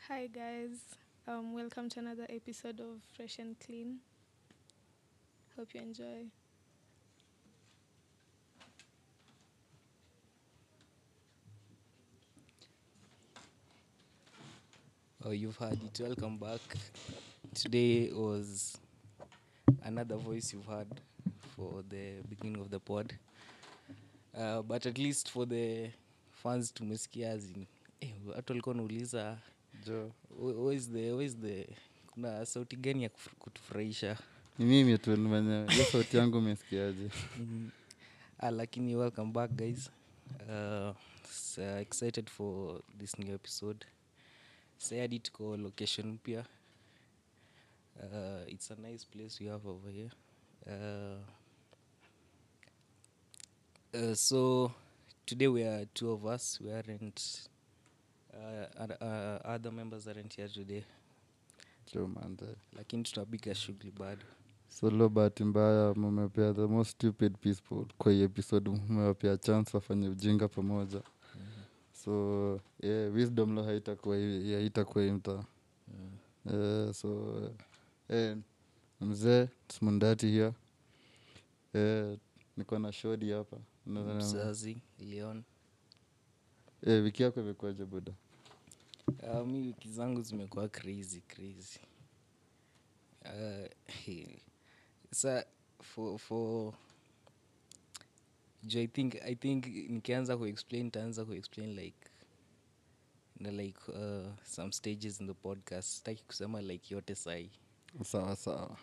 Hi guys, welcome to another episode of Fresh and Clean. Hope you enjoy. Oh, you've heard it. Welcome back. Today was another voice you've heard for the beginning of the pod. But at least for the fans tumesikia watu walikuwa nauliza Jo, where's the kuna sauti gani ya kutufurahisha. ni mimi tu mwenyewe. Hiyo sauti yangu umesikiaje? Lakini welcome back guys. Excited for this new episode. Sayadi tuko location mpya. It's a nice place we have over here. So today we are two of us. We aren't other members aren't here today, Jo manze. lakini tunapiga shughuli bado. Solo bahati mbaya mumepea the most stupid people kwa hii episode, mmewapea chance wafanye ujinga pamoja. So wisdom lo haitakuwa hii mtaa. So mzee Smundati here. Niko na shodi hapa. Mzazi Leon. Wiki yako imekuwaje buda? Mi wiki zangu zimekuwa crazy. Sa for I think nikianza kuexplain nitaanza kuexplain like some stages in the podcast. Sitaki kusema like yote sahi. Sawa.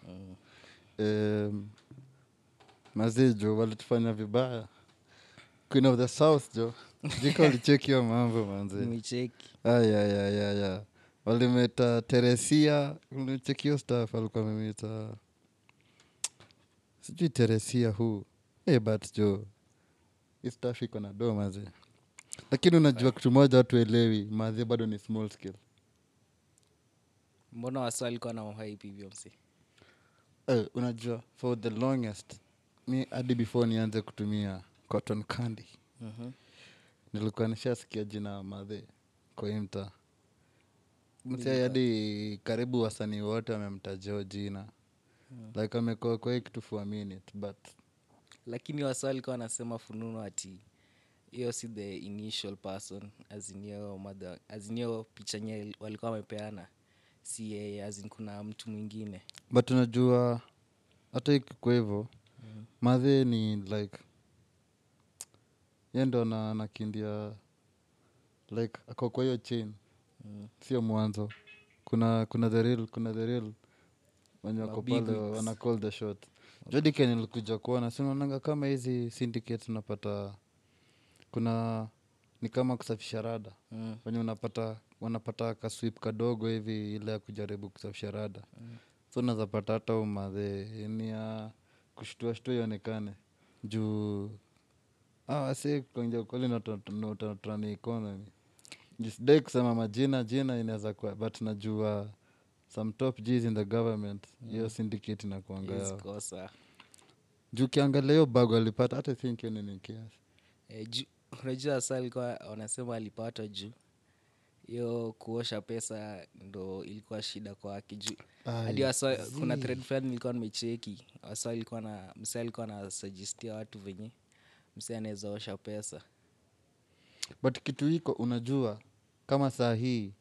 Mazee jo walitufanya vibaya. Queen of the South jo. Jika walicheki hiyo mambo manze. Nimecheki. Ya. Walimeta Teresia. Ulicheki hiyo staff walikuwa wamemeta. Sijui Teresia huu. But jo. Hii staff iko na do mazee. Lakini unajua kitu moja watu elewi. Mazee bado ni small scale. Mbona wasa walikuwa na hype hivyo msi? Unajua for the longest. Mi hadi before nianze kutumia cotton candy. Nilikuwa nishasikia jina madhe kwa hii mtaa. Msia hadi karibu wasanii wote wamemtajia jina. Like amekuwa kwa hii kitu for a minute but Lakini wasa walikuwa wanasema fununu ati hiyo si the initial person as in hiyo picha nye walikuwa wamepeana, si yeye as in kuna mtu mwingine. but unajua hata ikikuwa hivyo madhe ni like yeye ndo anakindia like ako kwa hiyo chain. Sio mwanzo. Kuna the real wenye wako pale wana call the shot. Jodi Ken nilikuja kuona si unaonanga kama hizi syndicate unapata kuna ni kama kusafisha rada. Wenye wanapata kaswip kadogo hivi ile ya kujaribu kusafisha rada. So unaweza pata hata umadhe ni ya kushtua ionekane juu si kuongea ukweli na ni economy. Jisidai kusema majina inaweza kuwa but najua some top G's in the government hiyo syndicate inakuanga yao. Kosa. Juu ukiangalia hiyo bag walipata hata think hiyo ni kiasi. Unajua wasa walikuwa wanasema alipata juu hiyo kuosha pesa ndo ilikuwa shida kwake juu hadi wasa kuna thread fulani nilikuwa nimecheki wasa alikuwa na suggestia watu venye msee anaweza osha pesa. But kitu hiko unajua kama saa hii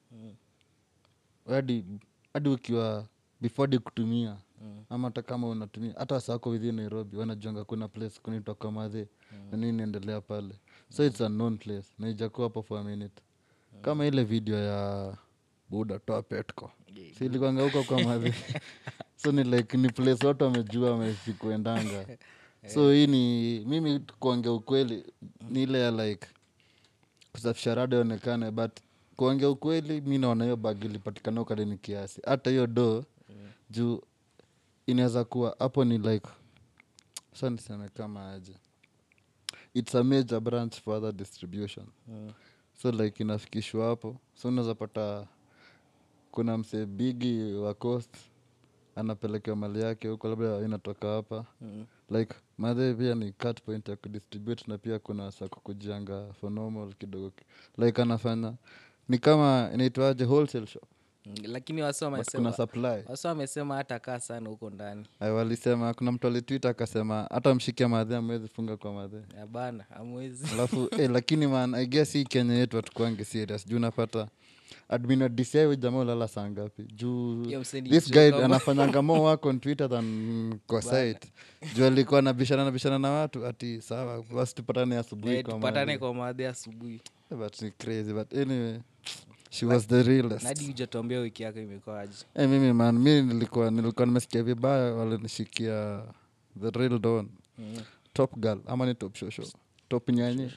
hadi ukiwa before di kutumia ama hata kama unatumia hata wasa wako within Nairobi wanajuanga kuna place kunaitwa Kamathe na nini inaendelea pale. So it's a known place na ijakuwa hapo for a minute. Kama ile video ya Buda toa Petco. Si ilikuanga huko Kamathe. So ni like ni place watu wamejua wamesikuendanga. So hii ni mimi kuongea ukweli ni ile ya like kusafisha rada ionekane but kuongea ukweli mi naona hiyo bag ilipatikana ukadeni kiasi. Hata hiyo do juu inaweza kuwa hapo ni like sasa niseme kama aje. It's a major branch for other distribution. So like inafikishwa hapo. So unaweza pata kuna msee bigi wa coast anapelekea mali yake huko labda inatoka hapa. Like madhe pia ni cut point ya kudistribute na pia kuna sa kukujianga for normal kidogo. Like anafanya ni kama inaitwaje wholesale shop Lakini wasa but kuna supply. wamesema hata kaa sana huko ndani. Walisema kuna mtu alitweet akasema hata mshikia madhe amwezi funga kwa madhe. Bana amwezi. Alafu lakini man I guess hii Kenya yetu hatukuange serious. Juu unapata admin wa DCI huyu jamaa ulala saa ngapi? Juu this guy anafanyanga more work on Twitter than kwa site. Juu alikuwa anabishana na watu ati sawa basi tupatane asubuhi kwa madhe. Tupatane kwa madhe asubuhi. But it's crazy but anyway she was the realest. Hadi hujatuambia wiki yako imekuwaje? Mimi man mimi nilikuwa nimesikia vibaya walinishikia the real don. Top girl ama ni top show top nyanyi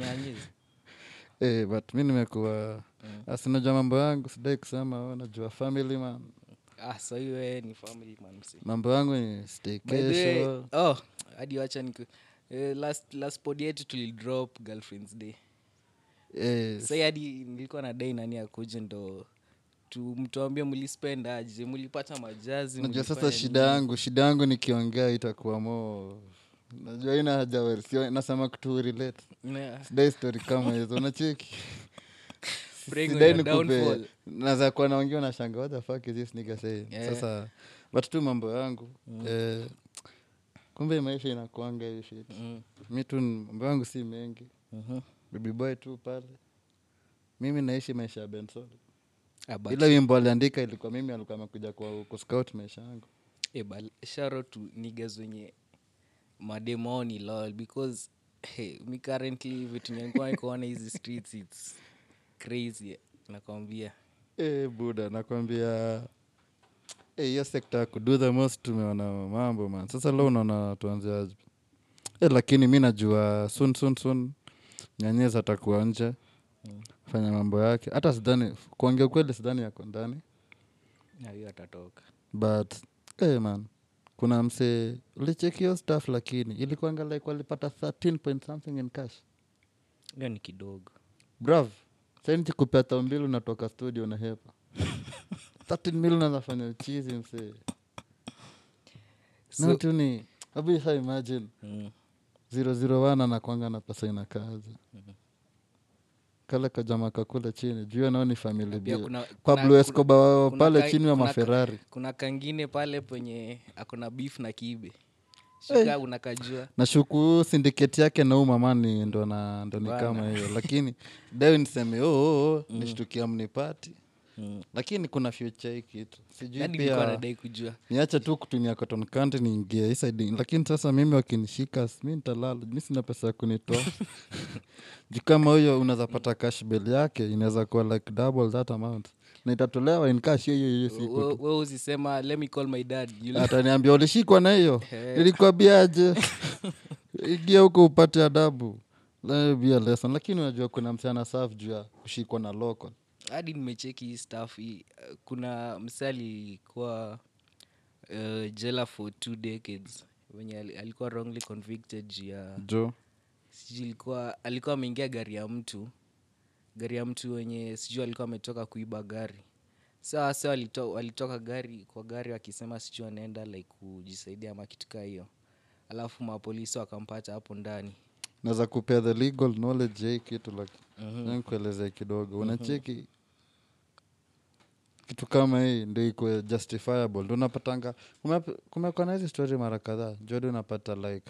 but mimi nimekuwa asinajua mambo yangu sidai kusema najua family man. So you ni family man msi. Mambo yangu ni staycation. Hadi wacha niku last pod yetu tulidrop girlfriends day. Sasa hadi nilikuwa na dai nani akuje ndo mtuambie mlispend aje, mlipata majazi. Najua sasa shida yangu nikiongea itakuwa mo najua ina haja wewe sio nasema kutu relate. Sidai story kama hizo unacheki. Sidai nikupe naweza kuwa naongea na shanga what the fuck is this nigga saying. Sasa but tu mambo yangu kumbe maisha inakuanga hiyo shit. Mimi tu mambo yangu si mengi. Baby boy tu pale. Mimi naishi maisha ya Benson. Ila wimbo aliandika ilikuwa mimi alikuwa amekuja kwa scout maisha yangu. Shout out to niggas wenye mademo ni lol because me currently vitu nilikuwa nikuona hizi streets it's crazy nakwambia. Buda nakwambia hiyo sector could do the most tumeona mambo man. Sasa leo unaona tuanze aje. Lakini mimi najua soon Nyanyeza atakuwa nje. Fanya mambo yake. Hata sidhani kuongea kweli sidhani yako ndani. Na hiyo atatoka. But man kuna mse ulicheck hiyo stuff lakini ilikuwa like walipata 13 point something in cash. Hiyo ni kidogo. Brav. Sasa nikikupea 200 unatoka studio na hepa. 13 million anafanya uchizi mse. So tu ni hebu imagine 001 anakuanga na pesa ina kazi. Kale kajama kakule chini juu nao ni family bia. Pablo Escobar pale chini wa maferrari. Kuna kangine pale penye akona beef na kibe. Shika unakajua. Na shuku syndicate yake na mama ni ndo ni kama hiyo lakini dai niseme nishtukia mnipati. Lakini kuna future hiki kitu. Sijui pia nadai kujua. Niacha tu kutumia cotton candy niingie hii side. Lakini sasa mimi wakinishika mimi nitalala. Mimi sina pesa ya kunitoa. Kama huyo unaweza pata cash bill yake inaweza kuwa like double that amount. Na itatolewa in cash hiyo siku. Wewe usisema let me call my dad. Ataniambia ulishikwa na hiyo. Nilikwambiaje? Ingia huko upate adabu. Let be a lesson. Lakini unajua kuna msichana safi juu ya kushikwa na local. Hadi nimecheki hii stuff hii. Kuna msali kwa jela for 2 decades wenye alikuwa wrongly convicted ya Joe. Sijui alikuwa ameingia gari ya mtu wenye sijui alikuwa ametoka kuiba gari. Sasa walitoka kwa gari wakisema sijui anaenda like kujisaidia ama kitu kama hiyo. Alafu mapolisi wakampata hapo ndani. Naweza kupea the legal knowledge kitu like nikuelezea kidogo. Unacheki kitu kama hii ndio iko justifiable. Ndio unapatanga kumekuwa na hizo story mara kadhaa. Jodi unapata like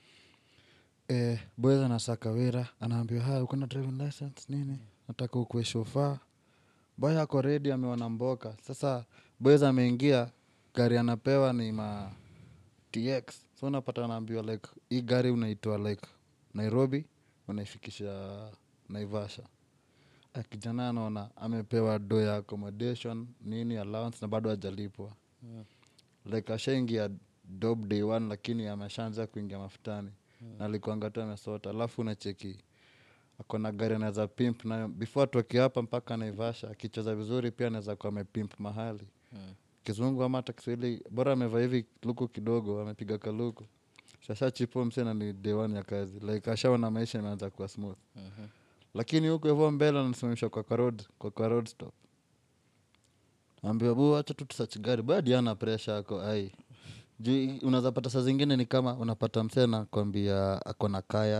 boys anasaka wera anaambiwa uko na driving license nini nataka ukue chauffeur. Boy ako ready ameona mboka. Sasa boys ameingia gari anapewa ni ma TX. So unapata anaambiwa like hii gari unaitoa like Nairobi unaifikisha Naivasha. Kijana anaona amepewa do ya accommodation nini allowance na bado hajalipwa. Like ashaingia job day 1 lakini ameshaanza kuingia mafutani. Na alikuanga tu amesota. Alafu unacheki akona gari anaweza pimp na before atoke hapa mpaka Naivasha akicheza vizuri pia anaweza kuwa amepimp mahali. Kizungu ama hata Kiswahili bora amevaa hivi luku kidogo amepiga kaluku. Sasa chipo msena ni day 1 ya kazi. Like ashaona maisha yameanza kuwa smooth. Lakini huko hivyo mbele anasimamishwa kwa road stop. Ambiwa acha tu search gari bado ana pressure yako unaweza pata saa zingine ni kama unapata msena kwambia akona kayad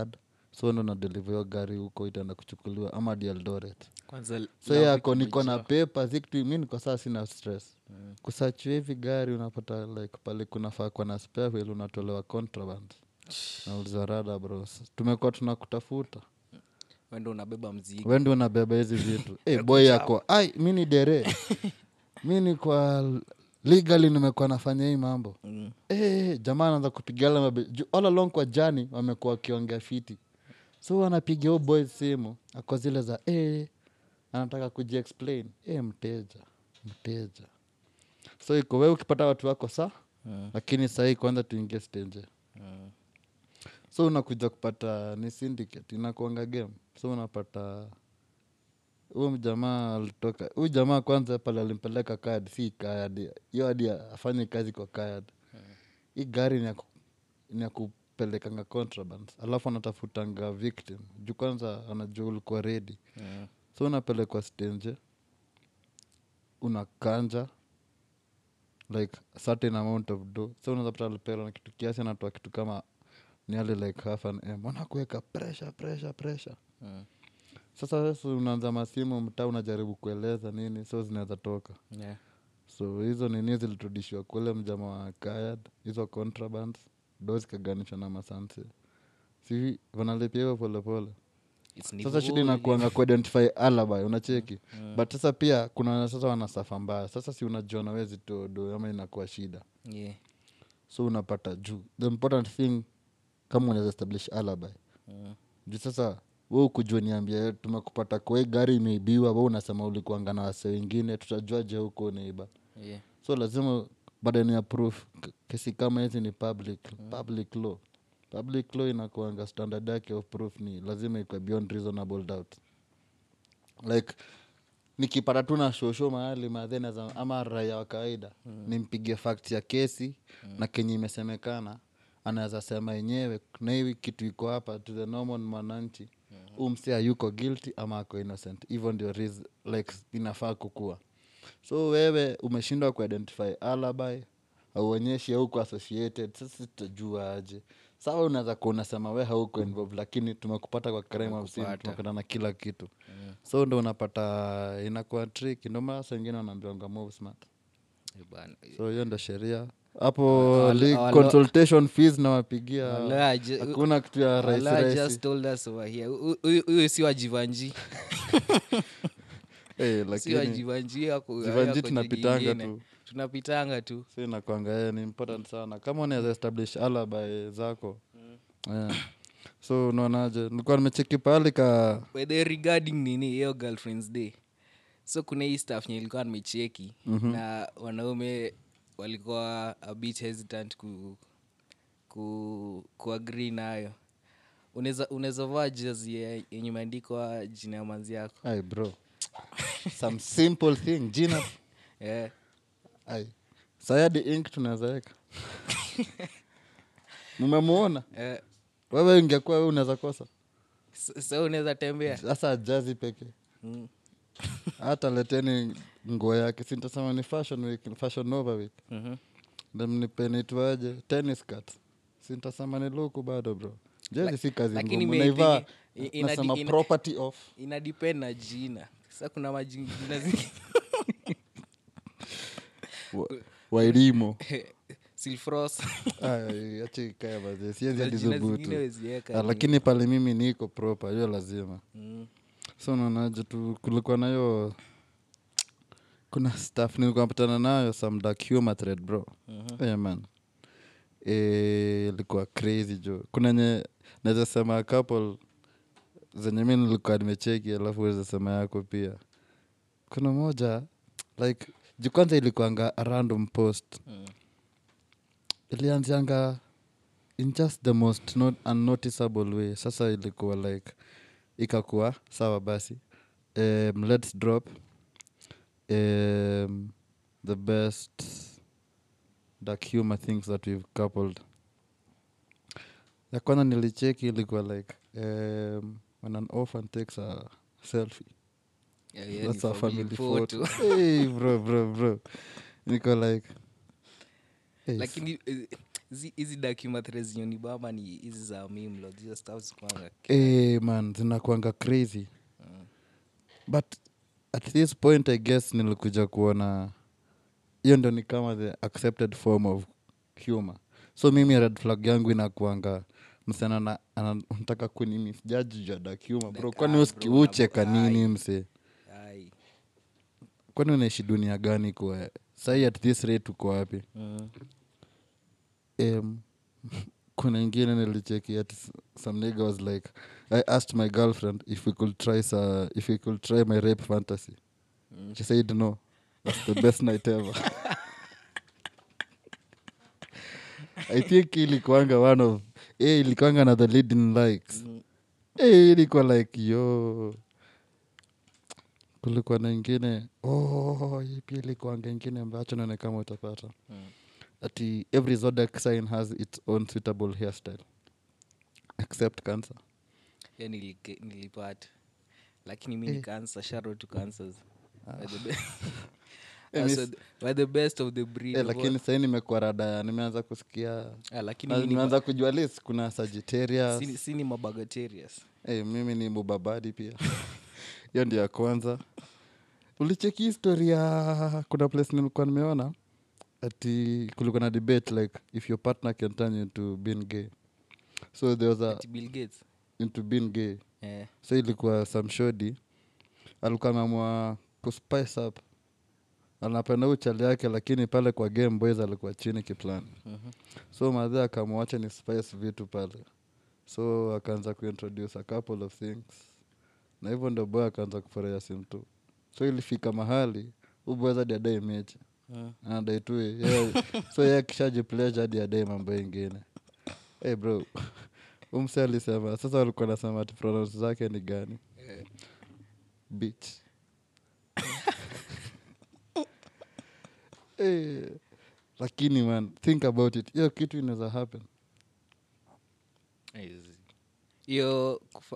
so ndo na deliver hiyo gari huko itaenda kuchukuliwa ama hadi Eldoret. Kwanza So love yako niko na kumejua. papers kitu mi niko saa sina stress kusearch hivi gari unapata like pale kunafaa kwa na spare wheel unatolewa contraband nauliza rada bro tumekuwa tunakutafuta Wewe ndio unabeba mzigo. wewe ndio unabeba hizi vitu boy yako ai mi ni dere mi ni kwa legally nimekuwa nafanya hii mambo jamaa anaanza kupigana all along kwa jani wamekuwa wakiongea fiti so wanapiga huyo boy simu ako zile za anataka kujiexplain mteja so iko wewe ukipata watu wako lakini sahii kwanza tuingie stage so unakuja kupata ni syndicate inakuanga game so unapata huyu mjamaa alitoka huyu jamaa kwanza pale alimpeleka kayad si kayad hiyo hadi afanye kazi kwa kayad hii gari ni ya kupelekanga contraband alafu anatafutanga victim juu kwanza anajua ulikuwa ready so unapelekwa stage unakanja like certain amount of dough so unaweza pata alipela na kitu kiasi anatoa kitu kama nearly like half an m wanakuweka pressure sasa unaanza masimu mtaa unajaribu kueleza nini so zinaweza toka so hizo nini ziliturudishiwa kule mjama wa kayad hizo contrabands do zikaganishwa na masanse si wanalipia hivyo polepole sasa shida inakuanga kuidentify alibi unacheki but sasa pia kuna sasa wanasafa mbaya sasa si unajua nawezi todo ama inakuwa shida so unapata juu the important thing kama unaweza establish alibi juu sasa wewe kujua niambia tumekupata kwa hii gari imeibiwa wewe unasema ulikuanga na wase wengine tutajuaje huko unaiba so lazima baada ni proof kesi kama hizi ni public law inakuanga standard yake of proof ni lazima iko beyond reasonable doubt like nikipata tu na shosho mahali madhena ama raia wa kawaida nimpigie fact ya kesi na kenye imesemekana anaweza sema yenyewe na hii kitu iko hapa to the normal mwananchi msia yuko guilty ama ako innocent hivyo ndio like inafaa kukua so wewe umeshindwa kuidentify alibi auonyeshi hauko associated sasa tutajua aje sawa unaweza kuwa unasema we hauko involved lakini tumekupata kwa crime of sin tumekutana na kila kitu so ndo unapata inakuwa trick ndio maana saa ingine wanaambiwanga move smart so hiyo ndo sheria hapo consultation fees nawapigia hakuna kitu ya rahisi just told us over here huyu si wajivanji si wajivanji jivanji tunapitanga tu so inakuanga ni important sana kama unaweza establish alibi zako so unaonaje nilikuwa nimecheki pahali ka regarding nini hiyo girlfriends day so kuna hii staff nye ilikuwa nimecheki na wanaume walikuwa a bit hesitant ku agree nayo unaweza vaa jazi yenye imeandikwa jina ya manzi yako ai bro some simple thing jina ai sayadi ink tunaweza weka mmemuona wewe ingekuwa wewe unaweza kosa so unaweza tembea sasa jazi peke hata leteni nguo yake sintasema ni fashion week fashion nova week mnipenitwaje tennis cut sintasema ni luku bado bro jazi si kazi ngumu naivaa nasema property of inadepend na jina sasa kuna majina zingi wailimo Silfros achi kaya baze siwezi alizobutu lakini pale mimi niko proper hiyo lazima so unaonaje tu kulikuwa nayo kuna staff nilikuwa napatana nayo some dark humor thread bro yeah man ilikuwa crazy jo kuna nye naweza sema couple zenye mimi nilikuwa nimecheki alafu uweze sema yako pia kuna moja like jikwanza ilikuanga a random post ilianzianga in just the most unnoticeable way sasa ilikuwa like ikakuwa sawa basi let's drop the best dark humor things that we've coupled ya kwanza nilicheki ilikuwa like when an orphan takes a selfie that's a family photo hey bro niko like lakini hizi documentaries zenye unibamba ni hizi za meme lord, hizo stuff zikwanga man zinakuanga crazy. But at this point I guess nilikuja kuona hiyo ndo ni kama the accepted form of humor. So mimi red flag yangu inakuanga msana anataka kunimisjudge juu ya dark humor bro. Kwani usikiucheka nini mse? ai Kwani unaishi dunia gani kwa sahi? At this rate uko wapi? Kuna ingine nilicheki at some nigga was like, I asked my girlfriend if we could try my rape fantasy. She said no. That's the best night ever. I think ilikuanga one of ilikuanga na the leading likes. Ilikuwa like yo. Kulikuwa na ingine hii pia ilikuanga ingine ambacho naona kama utapata. Ati every zodiac sign has its own suitable hairstyle except Cancer. yani nilipata lakini mimi ni cancer, shout out to cancers. We're the best of the breed. Lakini sasa nimekuwa rada, nimeanza kusikia lakini nimeanza kujua list kuna Sagittarius. Si ni Mabagaterius. Mimi ni Mubabadi pia. Hiyo ndio ya kwanza. Ulicheki historia, kuna place nilikuwa nimeona ati kulikuwa na debate like if your partner can turn you into being gay. So there was a Bill Gates into being gay. So ilikuwa some shodi alikuwa ameamua kuspice up, anapenda uchali yake lakini pale kwa Game Boys alikuwa chini kiplani. So madhe akamwacha ni spice vitu pale, so akaanza kuintroduce a couple of things na hivyo ndo boy akaanza kufurahia sim tu. So ilifika mahali ubweza diadai mechi anadai tu so yeye kishaji pleasure hadi adai mambo ingine. Bro umse alisema sasa walikuwa nasema ati pronouns zake ni gani? Bitch. Lakini man, think about it. Hiyo kitu inaweza happen. Hiyo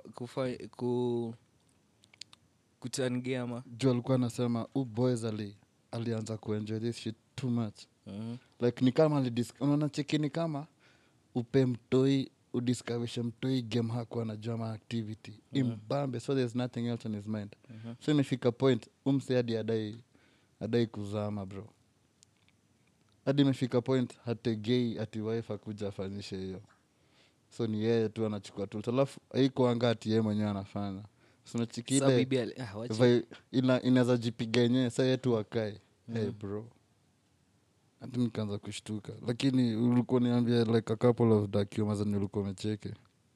kutangia ama Juu alikuwa anasema boys alianza kuenjoy this shit too much. Like ni kama unaona cheki ni kama upe mtoi udiscovery mtoi game hakuwa na drama activity imbambe, so there's nothing else on his mind. So imefika point umse hadi adai kuzama bro. Hadi imefika point hategei ati wife akuja afanyishe hiyo. So ni yeye tu anachukua tu. Alafu haikuanga ati yeye mwenyewe anafanya. So nachikile inaweza jipiga yenyewe sasa yetu wakae. Bro. Hadi nikaanza kushtuka. Lakini ulikuwa niambia like a couple of documents and ulikuwa umecheke.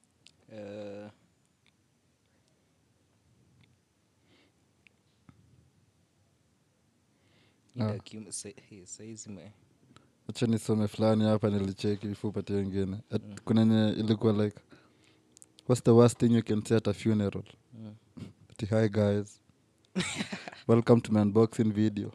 Acha nisome fulani hapa nilicheki before upate wengine. Kuna nye ilikuwa like, what's the worst thing you can say at a funeral? Hi guys. Welcome to my unboxing video.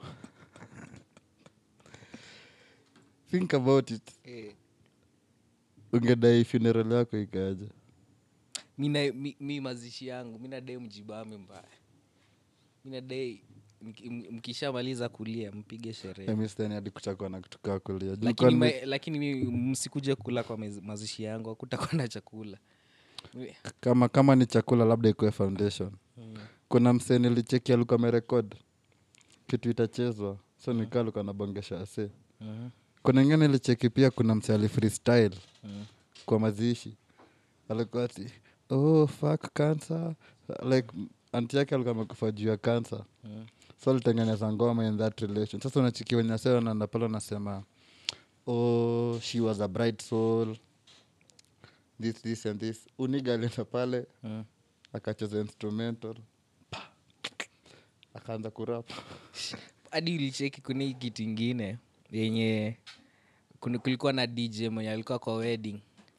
Think about it. Ungedai funeral yako ikaje? Mi mazishi yangu mi nadai mjibame mbaya. Mi nadai mkishamaliza kulia mpige sherehe. Mimi sitani hadi kuchakwa na kutuka kulia. Lakini msikuje kula kwa mazishi yangu, hakutakuwa na chakula. Kama ni chakula labda ikuwe foundation. Kuna msee nilicheki alikuwa amerecord kitu itachezwa, so nikaa alikuwa anabongesha ase. Kuna ingine nilicheki pia kuna msee ali freestyle kwa mazishi. Alikuwa ati fuck cancer, like auntie yake alikuwa amekufa juu ya cancer. So alitengeneza ngoma in that relation. Sasa unachiki wenye sasa wanaenda pale wanasema she was a bright soul, this and this. Uniga alienda pale akacheza instrumental, akaanza kurap. Hadi ulicheki kuna hii kitu ingine yenye kulikuwa na DJ mwenye alikuwa kwa wedding.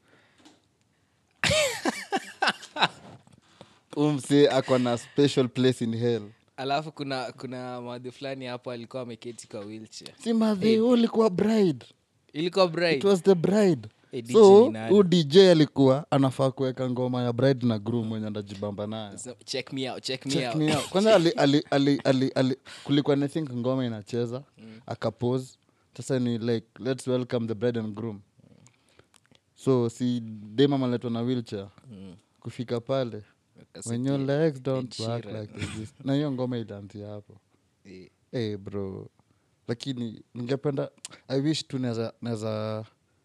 Umse ako na special place in hell. Alafu kuna madhe fulani hapo alikuwa ameketi kwa wheelchair. Si madhe ulikuwa bride. Ilikuwa bride. It was the bride. So DJ alikuwa anafaa kuweka ngoma ya bride na groom mwenye ndajibamba nayo. So, check me out. Kwanza kulikuwa I think ngoma inacheza akapose. Sasa ni like let's welcome the bride and groom. so si dema maletwa na wheelchair kufika pale when your legs don't work like this na hiyo ngoma ilianzia hapo. Bro, lakini ningependa I wish tu neza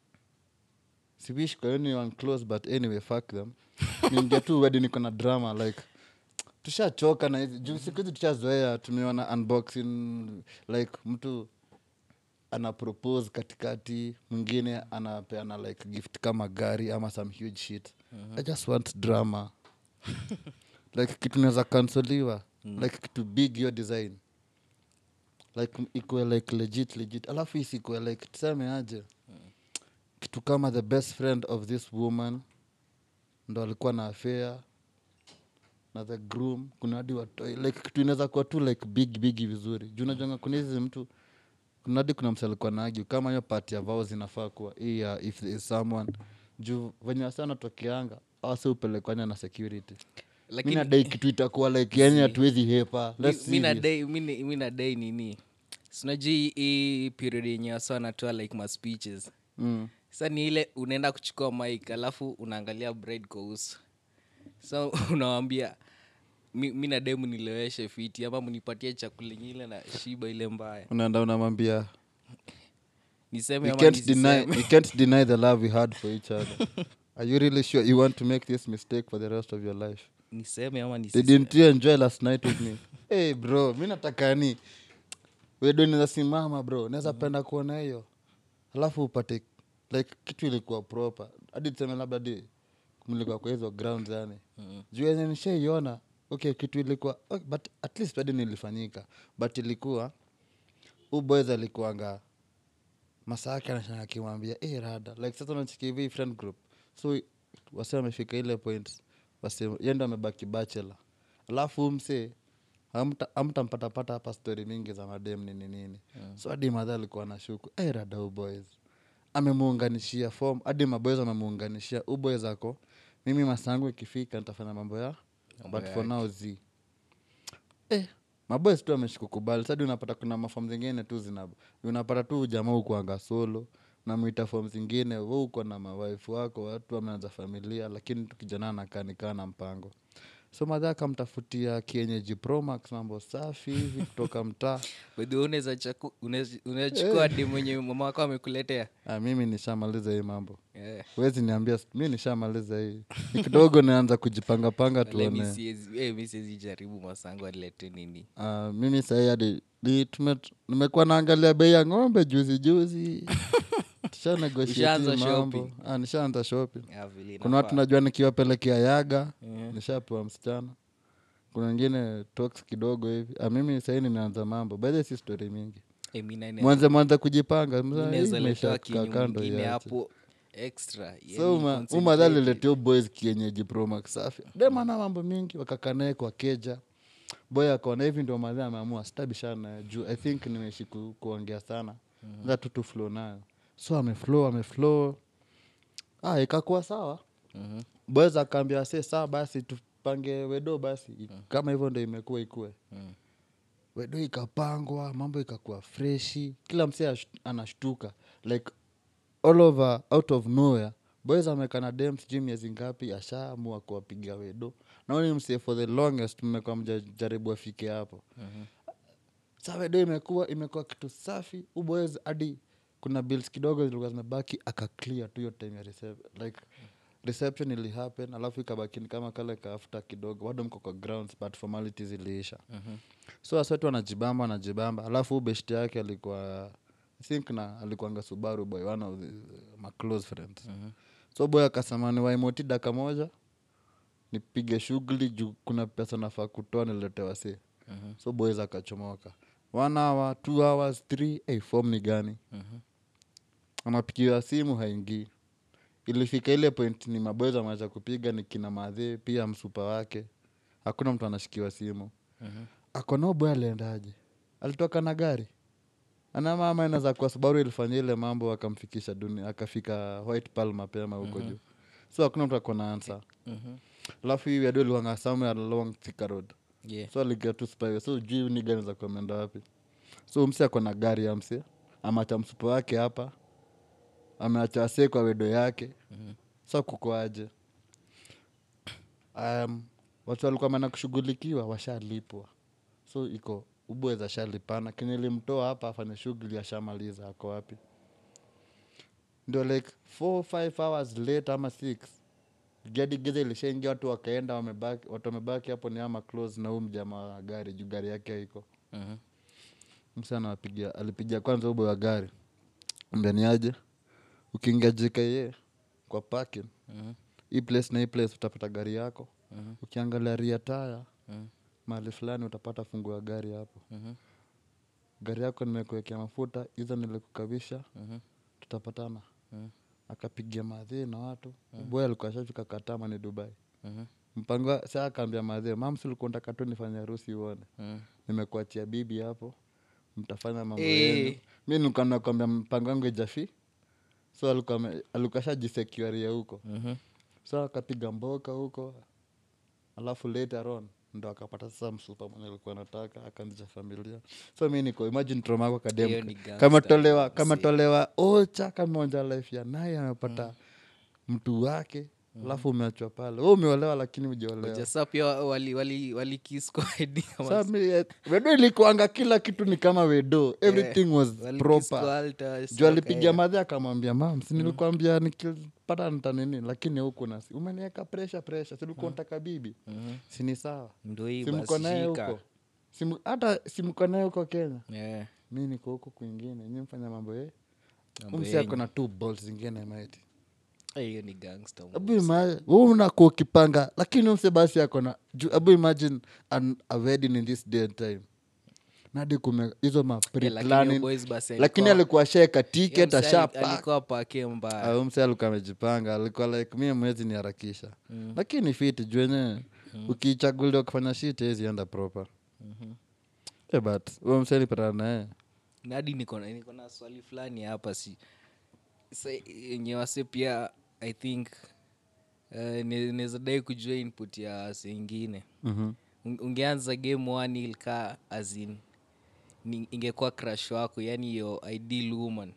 si wish kwa anyone close but anyway fuck them. Ninge tu wedi niko na drama like tushachoka na hizi juu siku hizi tushazoea tumeona unboxing like mtu ana propose katikati mwingine anapeana like gift kama gari ama some huge shit. I just want drama. Like kitu naweza kansoliwa like kitu big your design like ikuwe like legit alafu isikuwe like tuseme aje kitu kama the best friend of this woman ndo alikuwa na affair na the groom kuna hadi watoi like kitu inaweza kuwa tu like big vizuri juu unajua kuna hizi mtu kuna hadi kuna msali kwa nagi kama hiyo part ya vows inafaa kuwa hii if there is someone juu venye wasa natokeanga awase upelekwanya na security. Lakini nadai kitu itakuwa like yani hatuwezi hepa. Mi nadai nini sinajui hii period yenye wasa wanatoa like ma speeches sasa ni ile unaenda kuchukua mic alafu unaangalia bride kwa uso so unawambia mi na demu nileweshe fiti ama mnipatie chakula nyile na shiba ile mbaya unaenda unamwambia niseme you can't deny the love we had for each other. Are you really sure you want to make this mistake for the rest of your life? Niseme ama nisiseme? Didn't you enjoy last night with me? Hey bro, mi nataka ni wewe ndio simama bro, naweza penda kuona hiyo. Alafu upate like kitu ilikuwa proper. Hadi tuseme labda di kumlikuwa kwa hizo grounds yani. Juu yenye nishaiona, okay kitu ilikuwa okay, but at least hadi nilifanyika. But ilikuwa boys alikuanga masaa yake anashanga kimwambia rada like sasa unachiki hivi friend group so wase wamefika ile point wase yenda amebaki bachelor alafu mse hamtampatapata hapa story mingi za madem nini so hadi madha alikuwa anashuku rada boys amemuunganishia form hadi maboys amemuunganishia boys ako mimi masangu ikifika nitafanya mambo ya but for now maboys tu ameshikukubali. Sasa unapata kuna maform zingine tu unapata tu jamaa ukuanga solo na muita form zingine wewe uko na mawife wako watu wameanza familia lakini tukijana anakaa na mpango. So madhaka mtafutia kienyeji Pro Max mambo safi hivi kutoka mtaa. Wewe unachukua demu mwenye mama wako amekuletea. Mimi nishamaliza hii mambo. Wezi niambia mimi nishamaliza hii. Ni kidogo naanza kujipanga tuone. Mimi siwezi jaribu masango alete nini. Mimi sasa hadi nimekuwa naangalia bei ya ng'ombe juzi. Tisha negotiate mambo. Nishaanza shopping. Kuna watu najua nikiwapelekea yaga, nishapewa msichana. Kuna wengine talks kidogo hivi. Mimi sasa nimeanza mambo. By the story mingi. Mwanza kujipanga. Nimesha kando ya hapo extra. So umadhali letio boys kienyeji Pro Max safi. Dema na mambo mingi wakakanae kwa keja. Boy akaona hivi ndio madhali ameamua sitabishana juu I think nimeishi kuongea sana. Ndio tu flow nayo. So ameflow. Ikakuwa sawa. Boys akaambia sawa basi tupange wedo basi. Kama hivyo ndio imekuwa ikue. Wedo ikapangwa, mambo ikakuwa freshi. Kila msee anashtuka. Like all over out of nowhere. Boys amekana dem sijui miezi ngapi ashaamua kuwapiga wedo. Naoni msee for the longest mmekuwa mjaribu afike hapo. Sasa wedo imekuwa kitu safi. Boys hadi kuna bills kidogo zilikuwa zimebaki akaclear tu hiyo time ya reception ili happen alafu ikabaki kama kale ka after kidogo bado mko kwa grounds but formalities ziliisha. So asatu anajibamba alafu best yake alikuwa I think alikuanga Subaru boy one of my close friends. So boy akasema ni waimoti dakika moja nipige shughuli juu kuna pesa nafaa kutoa nilete wase. So boys akachomoka 1 hour 2 hours 3 form ni gani? Anapigiwa simu haingii. Ilifika ile point ni maboys wameanza kupiga ni kina madhe pia msupa wake. Hakuna mtu anashikiwa simu. Akona boy aliendaje? Alitoka na gari. Ana mama inaza kwa Subaru ilifanya ile mambo akamfikisha dunia akafika White Pearl mapema huko juu. So hakuna mtu akona answer. Alafu hivi adoli wanga somewhere along Thika Road. So aliget to spy. So juu ni gani za kuenda wapi? So msi akona gari ya msi ama cha msupa wake hapa. ameacha wasee kwa wedo yake. Sa kukoaje? Watu walikuwa maana kushughulikiwa washalipwa, so iko ubweza shalipana. Kenye limtoa hapa afanye shughuli ashamaliza, ako wapi? Ndio like 4-5 hours later ama 6 gadi giza ilishaingia, watu wakaenda, watu wamebaki hapo ni ama close na huyu mjamaa wa gari juu gari yake haiko. Msana alipigia kwanza ubo wa gari, mbeni aje ukiingia JKA kwa parking hii place na hii place utapata gari yako. Ukiangalia rear tire mahali fulani utapata fungu ya gari hapo. Gari yako nimekuwekea mafuta, hizo nilikukabisha, tutapatana. Akapigia madhe na watu. Boy alikuwa ashafika Katama ni Dubai. Mpango sasa akaambia madhe, "Mama ulikuwa unataka tu nifanye harusi uone. Nimekuachia bibi hapo. Mtafanya mambo yenu." Mimi nilikuwa nakwambia mpango wangu ijafi. So alikuwa shajisecure huko. So akapiga mboka huko. Alafu later on ndo akapata sasa msupa mwenye alikuwa anataka, akaanzisha familia. So mimi niko imagine trauma yako kadem. Kama tolewa ocha kama onja life ya naye amepata mtu wake. Alafu umeachwa pale. Wewe umeolewa lakini hujaolewa. Sasa pia wali kiss kwa ID kama. Sasa wedo ilikuanga kila kitu ni kama wedo. Everything was proper. Juu alipigia madhe akamwambia, "Mom, si nilikwambia nikipata nitanini lakini huko nasi. Umeniweka pressure. Si ulikuwa unataka bibi." Si ni sawa. Ndio hii basi. Simko naye huko. Hata simko naye huko Kenya. Mimi niko huko kwingine. Nyinyi mfanya mambo Msi ako na 2 balls zingine maiti. Hiyo ni gangster. Abu imagine wewe unakuwa ukipanga lakini mse basi yako na abu imagine a wedding in this day and time. Nadi kume hizo ma pre-planning. Lakini alikuwa sheka ticket ashapa. Alikuwa pake mbaya. Mse alikuwa amejipanga, alikuwa like mimi mwezi ni harakisha. Lakini fit jwenye ukichaguliwa kufanya shit hizi enda proper. But wewe mse alipata naye. Nadi niko na swali fulani hapa si. Sasa nyewase pia I think naweza dai kujua input ya wase wengine. Ungeanza game 1 ilika as in ingekuwa crush wako, yani your ideal woman.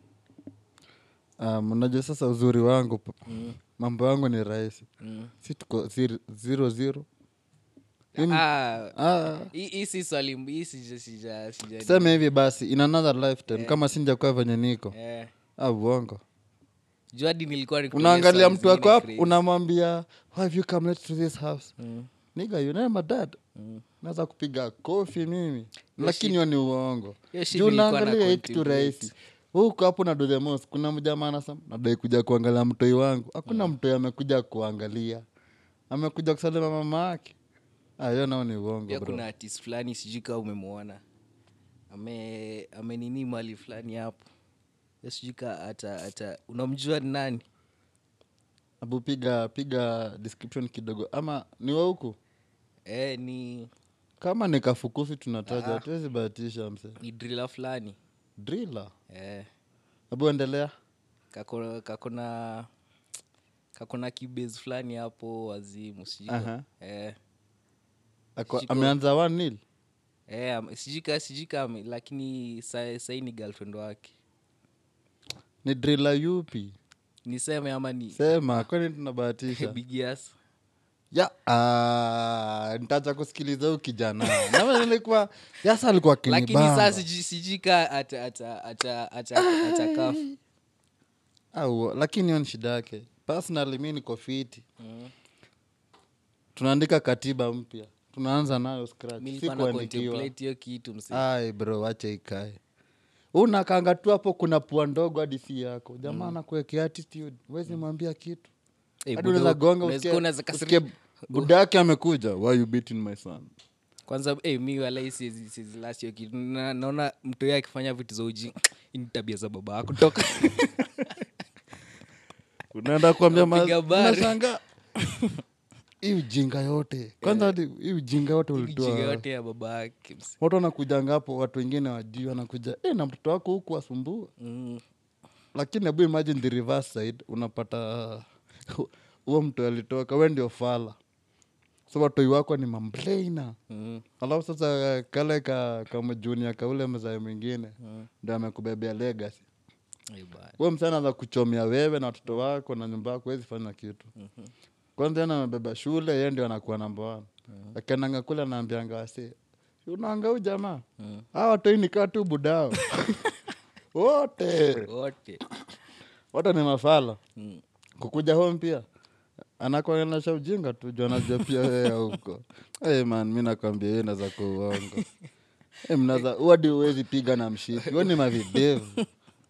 Unajua sasa uzuri wangu mambo yangu ni rahisi. Si tuko 0-0. Hii si swali, hii sija. Sema hivi basi in another lifetime kama sinjakuwa venye niko. Uongo. Juadi nilikuwa unaangalia mtu wako hapo unamwambia, "Why have you come late to this house?" Nigga, you know my dad. Naweza kupiga kofi mimi. Lakini hiyo ni uongo. Juu unaangalia hiki tu rahisi. Huko hapo na do the most. Kuna mjamaa anasema, "Nadai kuja kuangalia mtoi wangu." Hakuna mtoi amekuja kuangalia. Amekuja kusalimia mama yake. Hiyo nao ni uongo bro. Kuna artist fulani sijui kama umemwona. Amenini mali fulani hapo. Sijika hata unamjua ni nani? Abu piga description kidogo ama ni wa huko? Ni kama nikafukusi tunataja hatuwezi bahatisha mse. Ni driller fulani. Driller? Abu endelea. Kakona kibase fulani hapo wazimu sijika. Ameanza 1-0? Sijika lakini sasa ni girlfriend wake. Ni driller yupi? Niseme ama ni? Sema, kwani tunabahatisha? Big Yas. Nitacha kusikiliza huyu kijana. Na nilikuwa Yasa alikuwa kinibamba. Lakini sasa sijika atakafu. Lakini hiyo ni shida yake. Personally mimi niko fiti. Tunaandika katiba mpya. Tunaanza nayo scratch. Si kuandikiwa. Hiyo kitu msee. Bro, wacha ikae. Unakanga tu hapo kuna pua ndogo hadi si yako. Jamaa anakuwekea attitude. Huwezi mwambia kitu. Hadi unaweza gonga usikie budake amekuja. "Why you beating my son?" Kwanza mimi wala hizi last year kitu naona mtu yake akifanya vitu za uji ni tabia za baba yako kutoka. Unaenda kuambia mashanga. Hii ujinga yote. Kwanza hii ujinga yote ulitoa. Ujinga yote ya baba yake. Watu wanakuja ngapo, watu wengine wajui wanakuja, na mtoto wako huku asumbua. Lakini hebu imagine the reverse side, unapata huo mtu alitoka, wewe ndio fala. So watoi wako ni mambrainer. Alafu sasa kale kama junior kaule mzae mwingine ndio amekubebea legacy. huo msana za kuchomea wewe na watoto wako na nyumba yako, wezi fanya kitu. Kwanza yana amebeba shule, yeye ndio anakuwa number 1. Akiananga kule anaambianga wase, unaanga huyu jamaa hawa watu ni kaa tu budao wote ni mafala. Kukuja home pia anakuwa na ujinga tu, juu anajua pia wewe huko. Man, mimi nakwambia yeye naweza kuongo. Mnaza hadi uwezi piga na mshipi. Wewe ni mavidevu.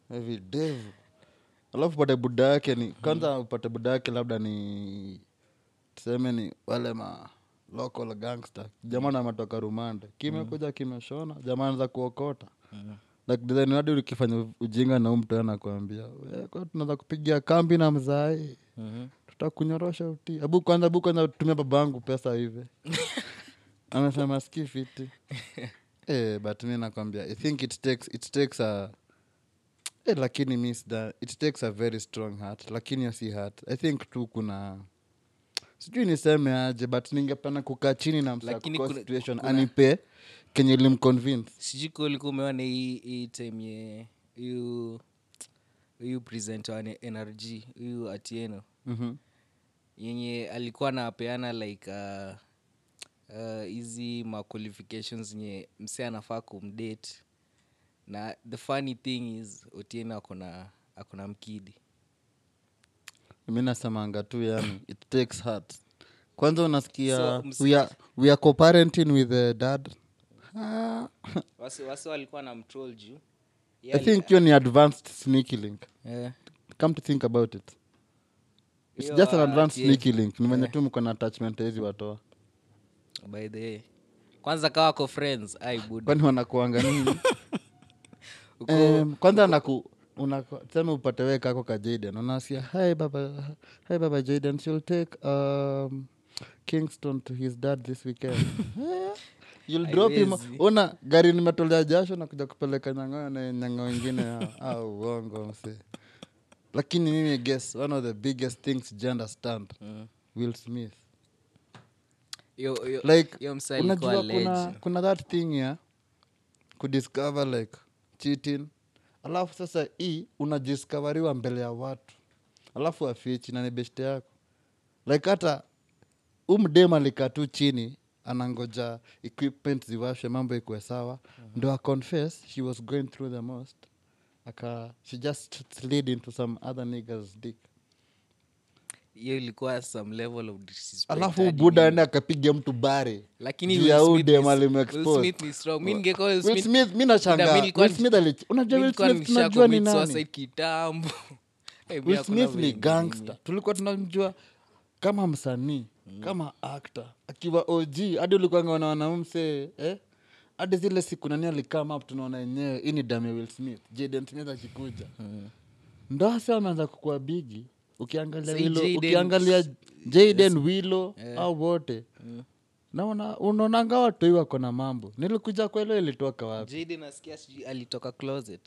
Alafu upate buda yake ni kwanza, upate buda yake labda ni tuseme ni wale ma local gangster. Jamaa anatoka rumande. Kimekuja kimeshona, jamaa anaanza kuokota. Like design hadi ukifanya ujinga na mtu anakuambia, "Wewe kwa tunaweza kupigia kambi na mzai. Tutakunyorosha uti." Abu kwanza tumia babangu pesa hivi. Amesema skifiti. But mimi nakwambia, I think it takes a lakini miss that it takes a very strong heart, lakini si heart. I think tu kuna sijui niseme aje, but ningependa kukaa chini na msako situation anipe kenye limconvince. Sijui kulikuwa umeona hii time you present on NRG you Atieno. Yenye alikuwa anapeana like easy ma qualifications nye mse anafaa kumdate. Na the funny thing is Otieno akona mkidi. Mimi nasemanga tu yani it takes heart. Kwanza unasikia we are co-parenting with the dad. Wasi walikuwa na mtroll juu. I think you ni advanced sneaky link. Come to think about it. It's just an advanced sneaky link. Ni mwenye tu mko na attachment hizi watoa. By the way. Kwanza kawa ko friends, ai buda. Kwani wanakuanga nini? Kwanza unasema upate wewe kako ka Jaden. Unasikia, "Hi baba Jaden, she'll take Kingston to his dad this weekend." You'll drop him. Una gari nimetolea jasho na kuja kupeleka Nyang'o na Nyang'o wengine au uongo mse. Lakini mimi guess one of the biggest things you understand, Will Smith. Like unajua kuna that thing ya kudiscover like cheating. Alafu sasa unadiscoveriwa mbele ya watu. Alafu afichi na ni best yako. Like hata mdema alikaa tu chini anangoja equipment ziwashe mambo ikuwe sawa. Ndo confess she was going through the most. She just slid into some other niggas dick. Hiyo ilikuwa some level of disrespect. Alafu buda ende akapiga mtu bare. Lakini Will Smith ni strong. Mimi ningekuwa Will Smith mimi nashangaa. Will Smith unajua Will Smith tunajua ni nani? Suicide kitambo. Will Smith ni gangster. Tulikuwa tunamjua kama msanii, kama actor, akiwa OG. Hadi ulikuwa unaona mse, hadi zile siku nani alikama up tunaona yenyewe hii ni damu ya Will Smith. Jaden Smith akikuja. Ndo sasa ameanza kukua bigi. Ukiangalia Jaden, Willow au wote. Na unaonanga watu hiyo wako na mambo. Nilikuja kwa ile ilitoka wapi? Jaden nasikia alitoka closet.